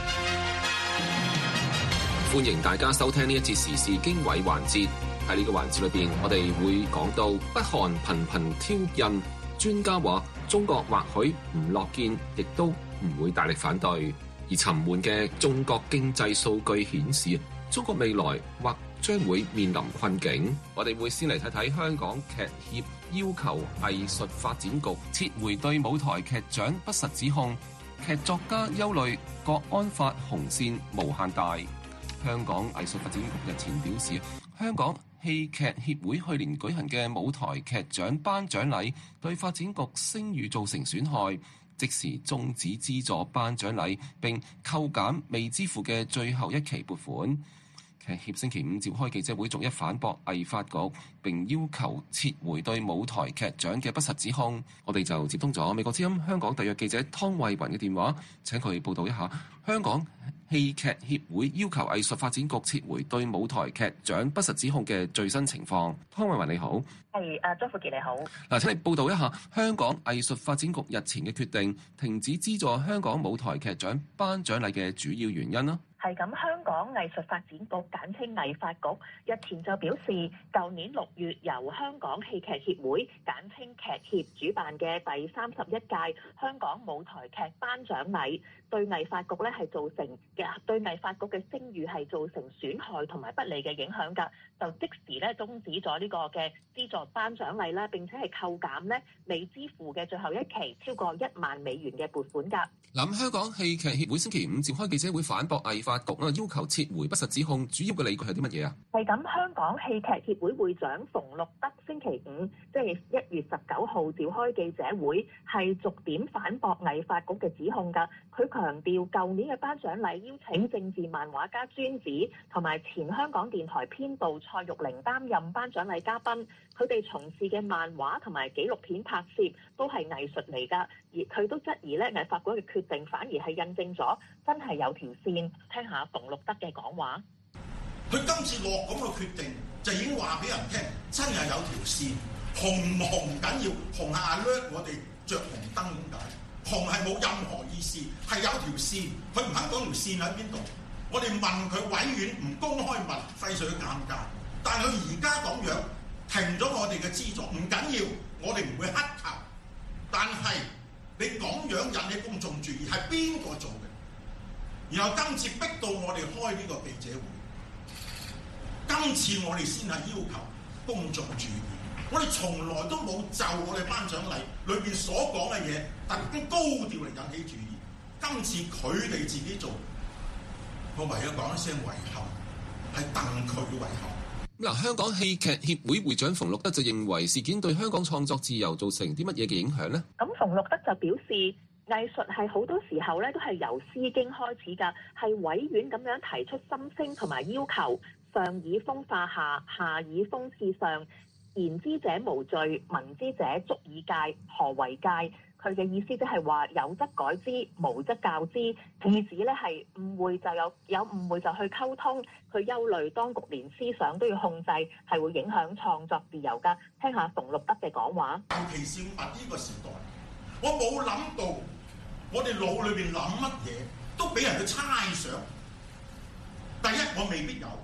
歡迎大家收聽呢一節時事經緯環節。喺呢個環節裏邊，我哋會講到北韓頻頻挑釁，專家話中國或許唔樂見，亦都唔會大力反對。而沉悶嘅中國經濟數據顯示，中國未來或將會面臨困境。我哋會先嚟睇睇香港劇協要求藝術發展局撤回對舞台劇獎不實指控，劇作家憂慮國安法紅線無限大。香港藝術發展局日前表示，香港戲劇協會去年舉行嘅舞台劇獎頒獎禮對發展局聲譽造成損害，即時終止資助頒獎禮並扣減未支付嘅最後一期撥款。劇協星期五召開記者會，逐一反駁藝發局，並要求撤回對舞台劇獎嘅不實指控。我哋就接通咗美國之音香港特約記者湯慧雲嘅電話，請佢報道一下香港戲劇協會要求藝術發展局撤回對舞台劇獎不實指控嘅最新情況。湯慧雲你好。 係，誒張富傑你好。 嗱，請你報道一下香港藝術發展局日前嘅決定，停止資助香港舞台劇獎頒獎禮嘅主要原因啦。 係咁，香港藝術發展局簡稱藝發局日前就表示，舊年六月由香港戲劇協會簡稱劇協主辦嘅第三十一屆香港舞台劇頒獎禮，對藝發局咧係造成嘅對藝發局嘅聲譽係造成損害同埋不利嘅影響㗎，就即時咧終止咗呢個嘅資助頒獎禮啦，並且係扣減咧未支付嘅最後一期超過一萬美元嘅撥款㗎。 嗱，香港戲劇協會星期五召開記者會反駁藝發局啦，要求撤回不實指控，主要嘅理據係啲乜嘢啊？ 係咁，香港戲劇協會會長馮祿德星期五即係一月十九號召開記者會，係逐點反駁藝發局嘅指控㗎。佢強調，舊年嘅頒獎禮邀請政治漫畫家尊子同埋前香港電台編導蔡玉玲擔任頒獎禮嘉賓，佢哋從事嘅漫畫同埋紀錄片拍攝都係藝術嚟㗎，而佢都質疑咧藝發局嘅決定反而係印證咗真係有條線。聽下馮祿德嘅講話。 佢今次落咁嘅決定，就已經話俾人聽，真係有條線，紅唔紅唔緊要，紅下 alert 我哋着紅燈咁解，紅係冇任何意思，係有條線，佢唔肯講條線喺邊度，我哋問佢委員唔公開問，費事佢尷尬，但係佢而家咁樣停咗我哋嘅資助，唔緊要，我哋唔會乞頭，但係你咁樣引起公眾注意，係邊個做嘅？然後今次逼到我哋開呢個記者會，今次我哋先係要求公眾注意。我哋從來都冇就我哋頒獎禮裏邊所講嘅嘢特登高調嚟引起注意。今次佢哋自己做，我唯有講一聲遺憾，係戥佢嘅遺憾。 嗱，香港戲劇協會會長馮祿德就認為事件對香港創作自由造成啲乜嘢嘅影響呢？ 咁馮祿德就表示，藝術係好多時候咧都係由詩經開始㗎，係委婉咁樣提出心聲同埋要求，上以風化下，下以風刺上，言之者無罪，聞之者足以戒。何為戒？佢嘅意思即係話有則改之，無則教之。意指咧係誤會就有有誤會就去溝通。佢憂慮當局連思想都要控制，係會影響創作自由㗎。聽下馮祿德嘅講話。 尤其是喺呢個時代，我冇諗到我哋腦裏邊諗乜嘢都俾人去猜想。第一，我未必有；第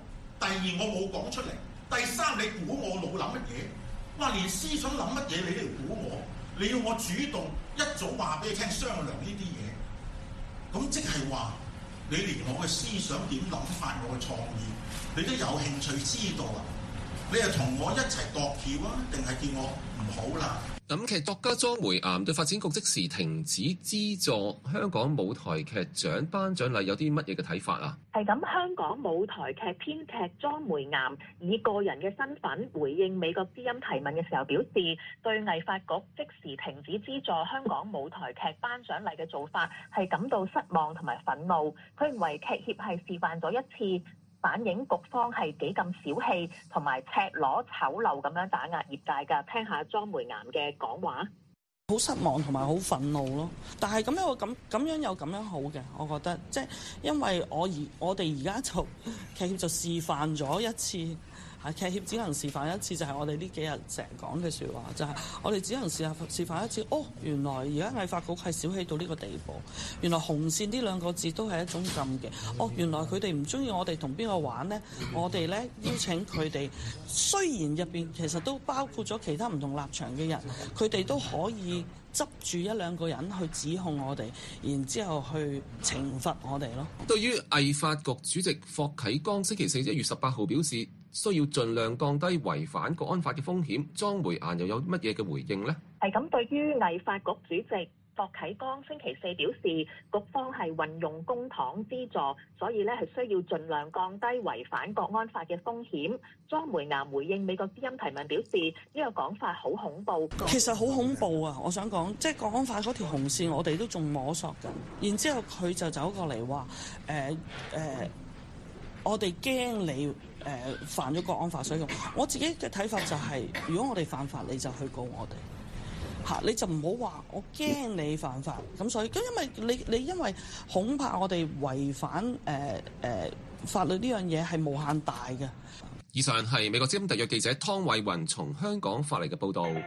第二我冇講出嚟，第三你估我腦諗乜嘢？哇！連思想諗乜嘢你都要估我，你要我主動一早話俾你聽商量呢啲嘢，咁即係話你連我嘅思想點諗法，我嘅創意，你都有興趣知道啊？你係同我一齊度橋啊，定係叫我唔好啦？ 咁其實作家莊梅岩對發展局即時停止資助香港舞台劇獎頒獎禮有啲乜嘢嘅睇法啊？ 係咁，香港舞台劇編劇莊梅岩以個人嘅身份回應美國之音提問嘅時候表示，對藝發局即時停止資助香港舞台劇頒獎禮嘅做法係感到失望同埋憤怒。佢認為劇協係示範咗一次，反映局方係幾咁小氣同埋赤裸醜陋咁樣打壓業界㗎。聽下莊梅岩嘅講話。 好失望同埋好憤怒咯，但係咁樣咁咁樣又咁樣好嘅，我覺得即係因為我而我哋而家就劇協就示範咗一次。劇協只能示範一次，就係、是、我哋呢幾日成日講嘅説話，就係、是、我哋只能試下示範一次。哦，原來而家藝發局係小氣到呢個地步，原來紅線呢兩個字都係一種禁嘅。哦，原來佢哋唔中意我哋同邊個玩呢？我哋呢邀請佢哋，雖然入邊其實都包括咗其他唔同立場嘅人，佢哋都可以執住一兩個人去指控我哋，然之後去懲罰我哋咯。 對於藝發局主席霍啟剛星期四一月十八號表示需要盡量降低違反國安法嘅風險，莊梅岩又有乜嘢嘅回應呢？ 係咁，對於藝發局主席霍啟剛星期四表示，局方係運用公帑資助，所以咧係需要盡量降低違反國安法嘅風險。莊梅岩回應美國之音提問表示，呢、這個講法好恐怖。 其實好恐怖啊！我想講，即係國安法嗰條紅線，我哋都仲摸索緊。然之後佢就走過嚟話：誒、呃、誒、呃，我哋驚你。誒、呃、犯咗國安法，所以我自己嘅睇法就係、是，如果我哋犯法，你就去告我哋嚇，你就唔好話我驚你犯法，咁所以，咁因為你你因為恐怕我哋違反誒誒、呃呃、法律呢樣嘢係無限大嘅。 以上係美國之音特約記者湯偉雲從香港發嚟嘅報導。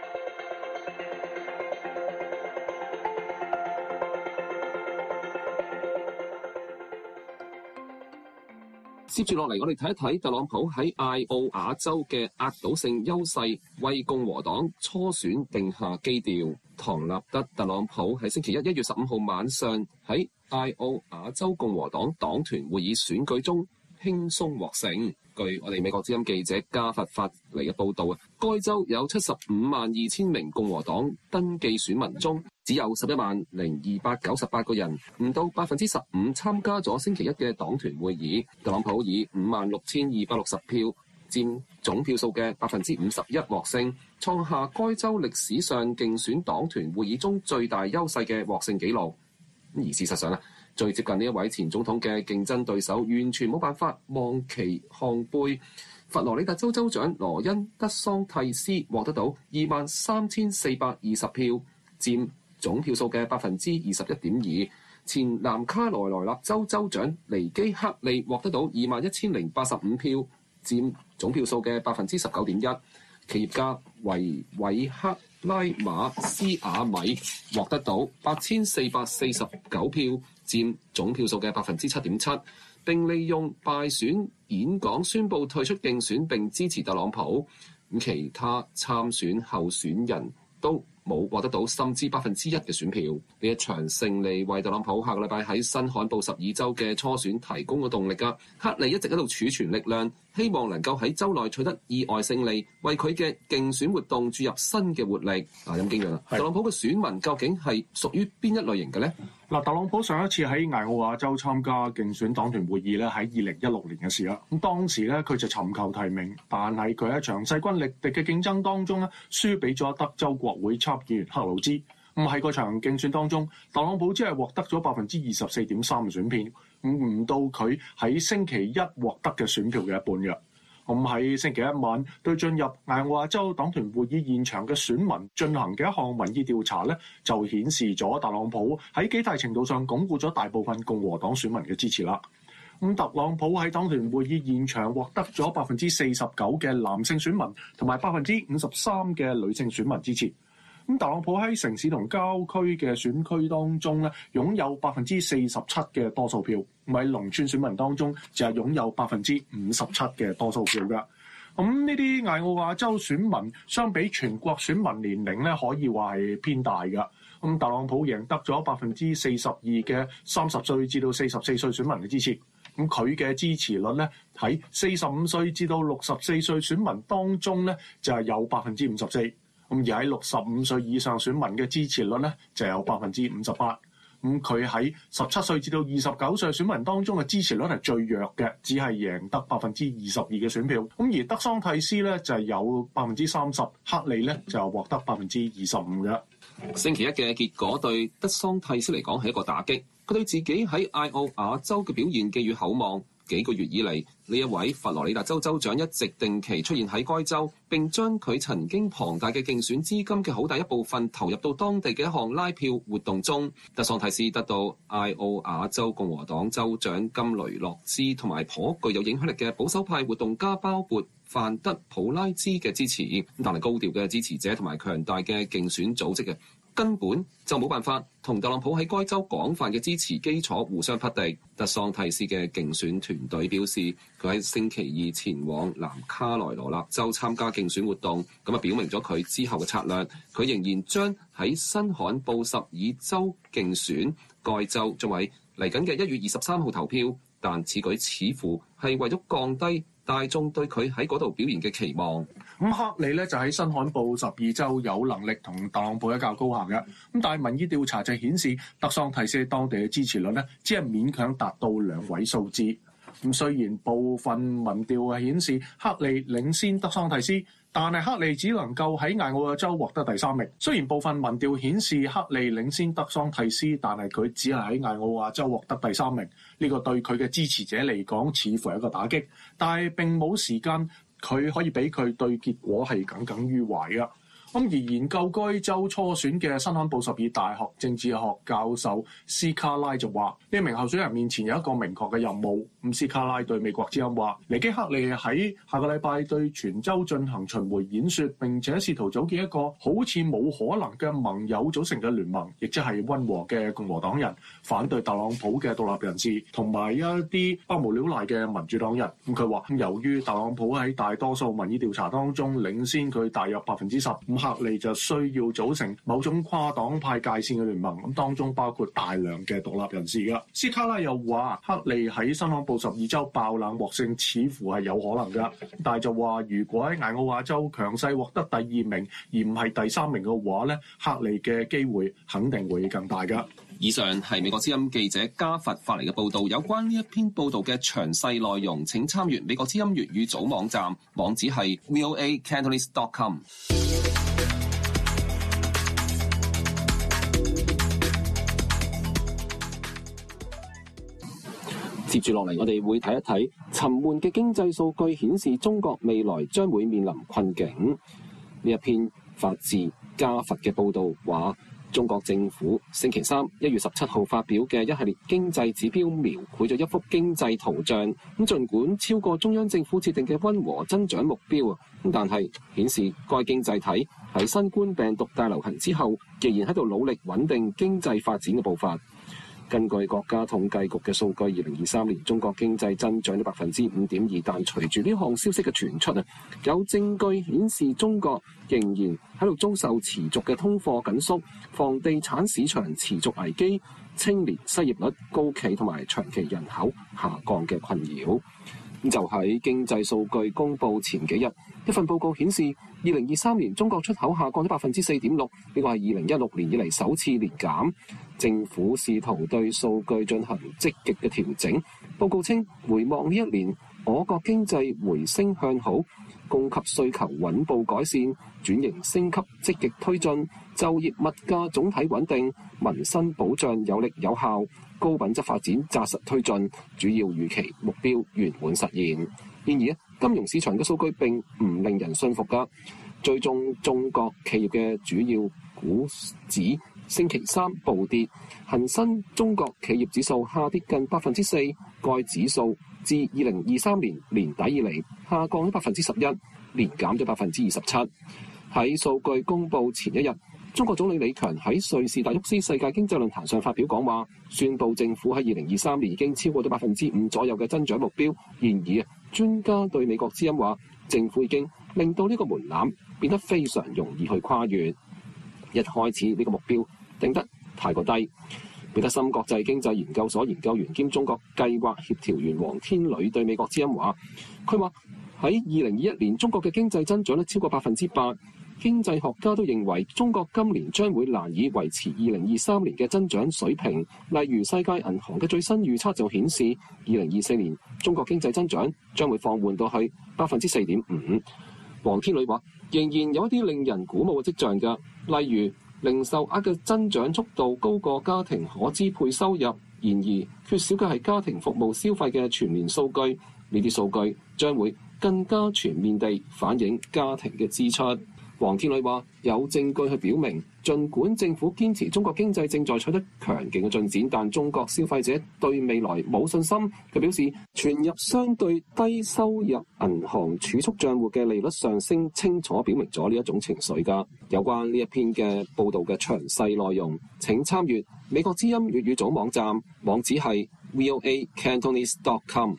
接住落嚟，我哋睇一睇特朗普喺艾奧瓦州嘅壓倒性優勢，為共和黨初選定下基調。唐納德特朗普喺星期一一月十五號晚上喺艾奧瓦州共和黨黨團會議選舉中輕鬆獲勝。據我哋美國之音記者加佛發嚟嘅報導啊，該州有七十五萬二千名共和黨登記選民中，只有十一萬零二百九十八個人，唔到百分之十五參加咗星期一嘅黨團會議。特朗普以五萬六千二百六十票，佔總票數嘅百分之五十一獲勝，創下該州歷史上競選黨團會議中最大優勢嘅獲勝紀錄。而事實上咧，最接近呢一位前總統嘅競爭對手，完全冇辦法望其項背。佛羅里達州州長羅恩德桑蒂斯獲得到二萬三千四百二十票，佔總票數嘅百分之二十一點二。前南卡羅來納州州長尼基克利獲得到二萬一千零八十五票，佔總票數嘅百分之十九點一。企業家維韋克拉馬斯亞米獲得到八千四百四十九票，佔總票數嘅百分之七點七，並利用敗選演講宣布退出競選並支持特朗普。咁其他參選候選人都冇獲得到甚至百分之一嘅選票。呢一場勝利為特朗普下個禮拜喺新罕布什爾州嘅初選提供咗動力㗎。克利一直喺度儲存力量，希望能夠喺州內取得意外勝利，為佢嘅競選活動注入新嘅活力。嗱，咁經樣啦，特朗普嘅選民究竟係屬於邊一類型嘅呢？ 嗱，特朗普上一次喺艾奧瓦州參加競選黨團會議咧，喺二零一六年嘅事啦。咁當時咧，佢就尋求提名，但係佢喺一場勢均力敵嘅競爭當中咧，輸俾咗德州國會參議員克魯茲。咁喺嗰場競選當中，特朗普只係獲得咗百分之二十四點三嘅選票，唔到佢喺星期一獲得嘅選票嘅一半嘅。咁喺星期一晚對進入艾奧瓦州黨團會議現場嘅選民進行嘅一項民意調查咧，就顯示咗特朗普喺幾大程度上鞏固咗大部分共和黨選民嘅支持啦。咁特朗普喺黨團會議現場獲得咗百分之四十九嘅男性選民同埋百分之五十三嘅女性選民支持。 咁特朗普喺城市同郊區嘅選區當中咧，擁有百分之四十七嘅多數票；咁喺農村選民當中就係擁有百分之五十七嘅多數票㗎。咁呢啲艾奧瓦州選民相比全國選民年齡咧，可以話係偏大㗎。咁特朗普贏得咗百分之四十二嘅三十歲至到四十四歲選民嘅支持。咁佢嘅支持率咧，喺四十五歲至到六十四歲選民當中咧，就係有百分之五十四。咁而喺六十五歲以上選民嘅支持率咧，就有百分之五十八。咁佢喺十七歲至到二十九歲選民當中嘅支持率係最弱嘅，只係贏得百分之二十二嘅選票。咁而德桑蒂斯咧就係有百分之三十，克利咧就獲得百分之二十五嘅。 星期一嘅結果對德桑蒂斯嚟講係一個打擊，佢對自己喺艾奧瓦州嘅表現寄予厚望。幾個月以嚟，呢一位佛羅里達州州長一直定期出現喺該州，並將佢曾經龐大嘅競選資金嘅好大一部分投入到當地嘅一項拉票活動中。德桑蒂斯得到艾奧瓦州共和黨州長金雷諾茲同埋頗具有影響力嘅保守派活動家包括范德普拉茲嘅支持，但係高調嘅支持者同埋強大嘅競選組織嘅根本就冇辦法同特朗普喺該州廣泛嘅支持基礎互相匹敵。德桑蒂斯嘅競選團隊表示，佢喺星期二前往南卡羅來納州參加競選活動，咁啊表明咗佢之後嘅策略。佢仍然將喺新罕布什爾州競選，該州將喺嚟緊嘅一月二十三號投票，但此舉似乎係為咗降低大眾對佢喺嗰度表現嘅期望。 咁克里咧就喺新罕布什爾州有能力同特朗普一較高下嘅，咁但係民意調查就顯示德桑蒂斯當地嘅支持率咧只係勉強達到兩位數字。咁雖然部分民調係顯示克里領先德桑蒂斯，但係克里只能夠喺艾奧瓦州獲得第三名。雖然部分民調顯示克里領先德桑蒂斯，但係佢只係喺艾奧瓦州獲得第三名。呢個對佢嘅支持者嚟講似乎係一個打擊，但係並冇時間佢可以俾佢對結果係耿耿於懷嘅。咁而研究該州初選嘅新罕布什爾大學政治學教授斯卡拉就話：呢名候選人面前有一個明確嘅任務。咁斯卡拉對美國之音話：尼基克利喺下個禮拜對全州進行巡迴演說，並且試圖組建一個好似冇可能嘅盟友組成嘅聯盟，亦即係溫和嘅共和黨人反對特朗普嘅獨立人士，同埋一啲百無聊賴嘅民主黨人。咁佢話：由於特朗普喺大多數民意調查當中領先佢大約百分之十，克利就需要組成某種跨黨派界線嘅聯盟，咁當中包括大量嘅獨立人士㗎。斯卡拉又話，克利喺新罕布什爾州爆冷獲勝似乎係有可能㗎，但係就話如果喺艾奧瓦州強勢獲得第二名而唔係第三名嘅話咧，克利嘅機會肯定會更大㗎。 以上係美國之音記者加佛發嚟嘅報導，有關呢一篇報導嘅詳細內容，請參閱美國之音粵語組網站，網址係 v o a cantonese dot com。 接住落嚟，我哋會睇一睇沉悶嘅經濟數據顯示中國未來將會面臨困境。呢一篇發自加佛嘅報導話，中國政府星期三一月十七號發表嘅一系列經濟指標描繪咗一幅經濟圖像。咁儘管超過中央政府設定嘅溫和增長目標啊，咁但係顯示該經濟體喺新冠病毒大流行之後，仍然喺度努力穩定經濟發展嘅步伐。根據國家統計局嘅數據，二零二三年中國經濟增長咗百分之五點二，但隨住呢項消息嘅傳出啊，有證據顯示中國仍然喺度遭受持續嘅通貨緊縮、房地產市場持續危機、青年失業率高企同埋長期人口下降嘅困擾。咁就喺經濟數據公佈前幾日，一份報告顯示，二零二三年中國出口下降咗百分之四點六，呢個係二零一六年以嚟首次年減。政府試圖對數據進行積極嘅調整。報告稱，回望呢一年，我國經濟回升向好，供給需求穩步改善，轉型升級積極推進，就業物價總體穩定，民生保障有力有效，高品質發展紮實推進，主要預期目標圓滿實現。然而，金融市場嘅數據並唔令人信服㗎。最終中國企業嘅主要股指星期三暴跌，恒生中國企業指數下跌近百分之四，該指數自二零二三年年底以嚟下降咗百分之十一，年減咗百分之二十七。喺數據公佈前一日， 中國總理李強喺瑞士達沃斯世界經濟論壇上發表講話，宣布政府喺二零二三年已經超過咗百分之五左右嘅增長目標。然而，專家對美國之音話，政府已經令到呢個門檻變得非常容易去跨越。一開始呢個目標定得太過低。彼得森國際經濟研究所研究員兼中國計劃協調員黃天磊對美國之音話，佢話喺二零二一年中國嘅經濟增長率超過百分之八。經濟學家都認為中國今年將會難以維持二零二三年嘅增長水平。例如世界銀行嘅最新預測就顯示，二零二四年中國經濟增長將會放緩到去百分之四點五。黃天磊話，仍然有一啲令人鼓舞嘅跡象㗎，例如零售額嘅增長速度高過家庭可支配收入，然而缺少嘅係家庭服務消費嘅全年數據。呢啲數據將會更加全面地反映家庭嘅支出。黃天磊話：有證據去表明，儘管政府堅持中國經濟正在取得強勁嘅進展，但中國消費者對未來冇信心。佢表示，存入相對低收入銀行儲蓄帳戶嘅利率上升，清楚表明咗呢一種情緒㗎。有關呢一篇嘅報導嘅詳細內容，請參閱美國之音粵語組網站，網址係 v o a cantonese dot com。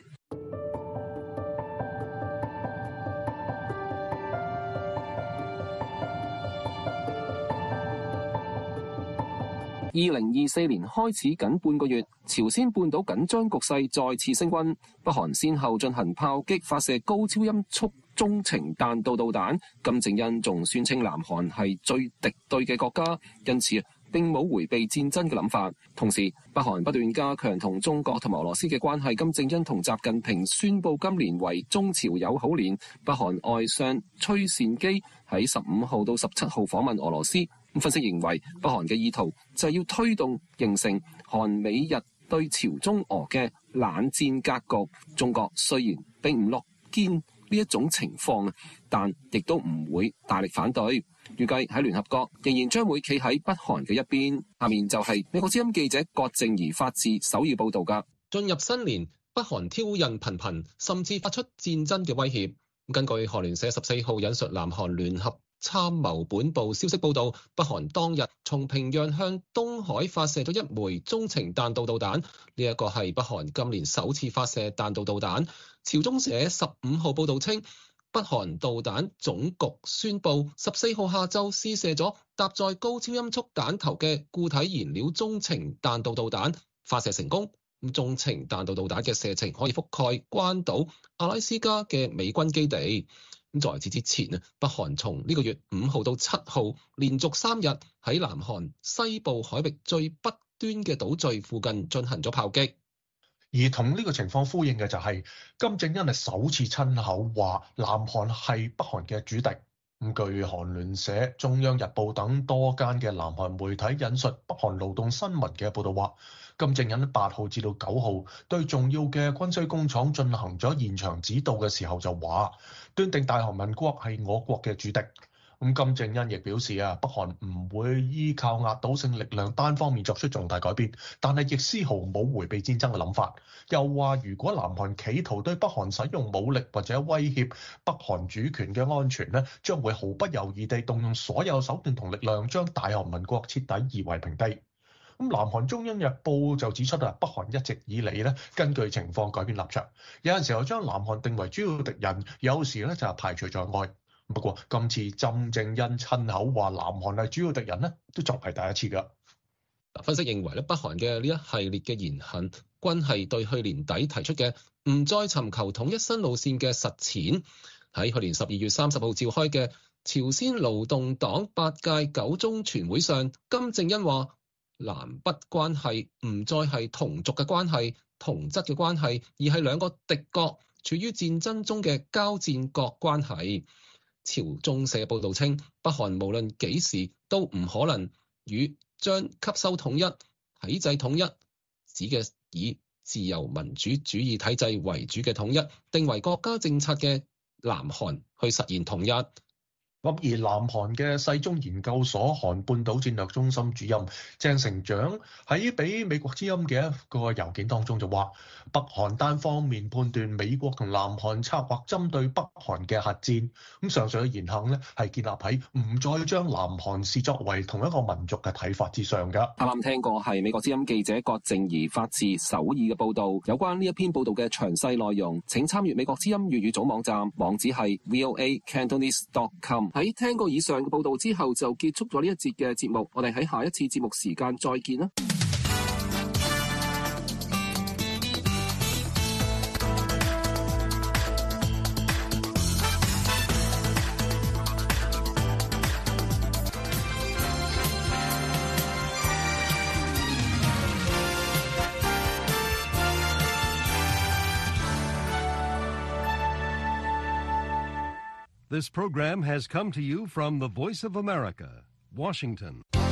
二零二四年開始僅半個月，朝鮮半島緊張局勢再次升溫，北韓先後進行炮擊，發射高超音速中程彈道導彈。金正恩仲宣稱南韓係最敵對嘅國家，因此並冇迴避戰爭嘅諗法。同時，北韓不斷加強同中國同俄羅斯嘅關係。金正恩同習近平宣布今年為中朝友好年。北韓外相崔善基喺十五號到十七號訪問俄羅斯。分析認為，北韓嘅意圖就係要推動形成韓美日對朝中俄嘅冷戰格局。中國雖然並唔樂見呢一種情況，但亦都唔會大力反對。預計喺聯合國仍然將會企喺北韓嘅一邊。下面就係美國之音記者郭靜怡發自首爾報導㗎。 進入新年，北韓挑釁頻頻，甚至發出戰爭嘅威脅。根據韓聯社十四號引述南韓聯合參謀本部消息報導，北韓當日從平壤向東海發射咗一枚中程彈道導彈，呢一個係北韓今年首次發射彈道導彈。朝中社十五號報導稱，北韓導彈總局宣布，十四號下晝試射咗搭載高超音速彈頭嘅固體燃料中程彈道導彈，發射成功。中程彈道導彈嘅射程可以覆蓋關島、阿拉斯加嘅美軍基地。在此之前啊，北韓從呢個月五號到七號連續三日喺南韓西部海域最北端嘅島嶼附近進行咗炮擊。 而同呢個情況呼應嘅就係金正恩係首次親口話南韓係北韓嘅主敵。咁據韓聯社、中央日報等多間嘅南韓媒體引述北韓勞動新聞嘅報導話，金正恩八號至到九號對重要嘅軍需工廠進行咗現場指導嘅時候就話，斷定大韓民國係我國嘅主敵。咁金正恩亦表示啊，北韓唔會依靠壓倒性力量單方面作出重大改變，但係亦絲毫冇迴避戰爭嘅諗法。又話如果南韓企圖對北韓使用武力或者威脅北韓主權嘅安全呢，將會毫不猶豫地動用所有手段同力量，將大韓民國徹底夷為平地。咁南韓中央日報就指出啊，北韓一直以嚟咧根據情況改變立場，有陣時候將南韓定為主要敵人，有時咧就係排除在外。不過今次金正恩親口話南韓係主要敵人呢，都仲係第一次㗎。 分析認為咧，北韓嘅呢一系列嘅言行，均係對去年底提出嘅唔再尋求統一新路線嘅實踐。喺去年十二月三十號召開嘅朝鮮勞動黨八屆九中全會上，金正恩話南北關係唔再係同族嘅關係、同質嘅關係，而係兩個敵國處於戰爭中嘅交戰國關係。朝中社報導稱，北韓無論幾時都唔可能與將吸收統一、體制統一，指嘅以自由民主主義體制為主嘅統一，定為國家政策嘅南韓去實現統一。 咁而南韓嘅世宗研究所韓半島戰略中心主任鄭成長喺俾美國之音嘅一個郵件當中就話，北韓單方面判斷美國同南韓策劃針對北韓嘅核戰，咁上述嘅言行呢係建立喺唔再將南韓視作為同一個民族嘅睇法之上㗎。 啱啱聽過係美國之音記者郭靜怡發自首爾嘅報導，有關呢一篇報導嘅詳細內容，請參閱美國之音粵語組網站，網址係 v o a cantonese dot com。喺聽過以上嘅報導之後，就結束咗呢一節嘅節目。我哋喺下一次節目時間再見啦。 This program has come to you from the Voice of America, Washington.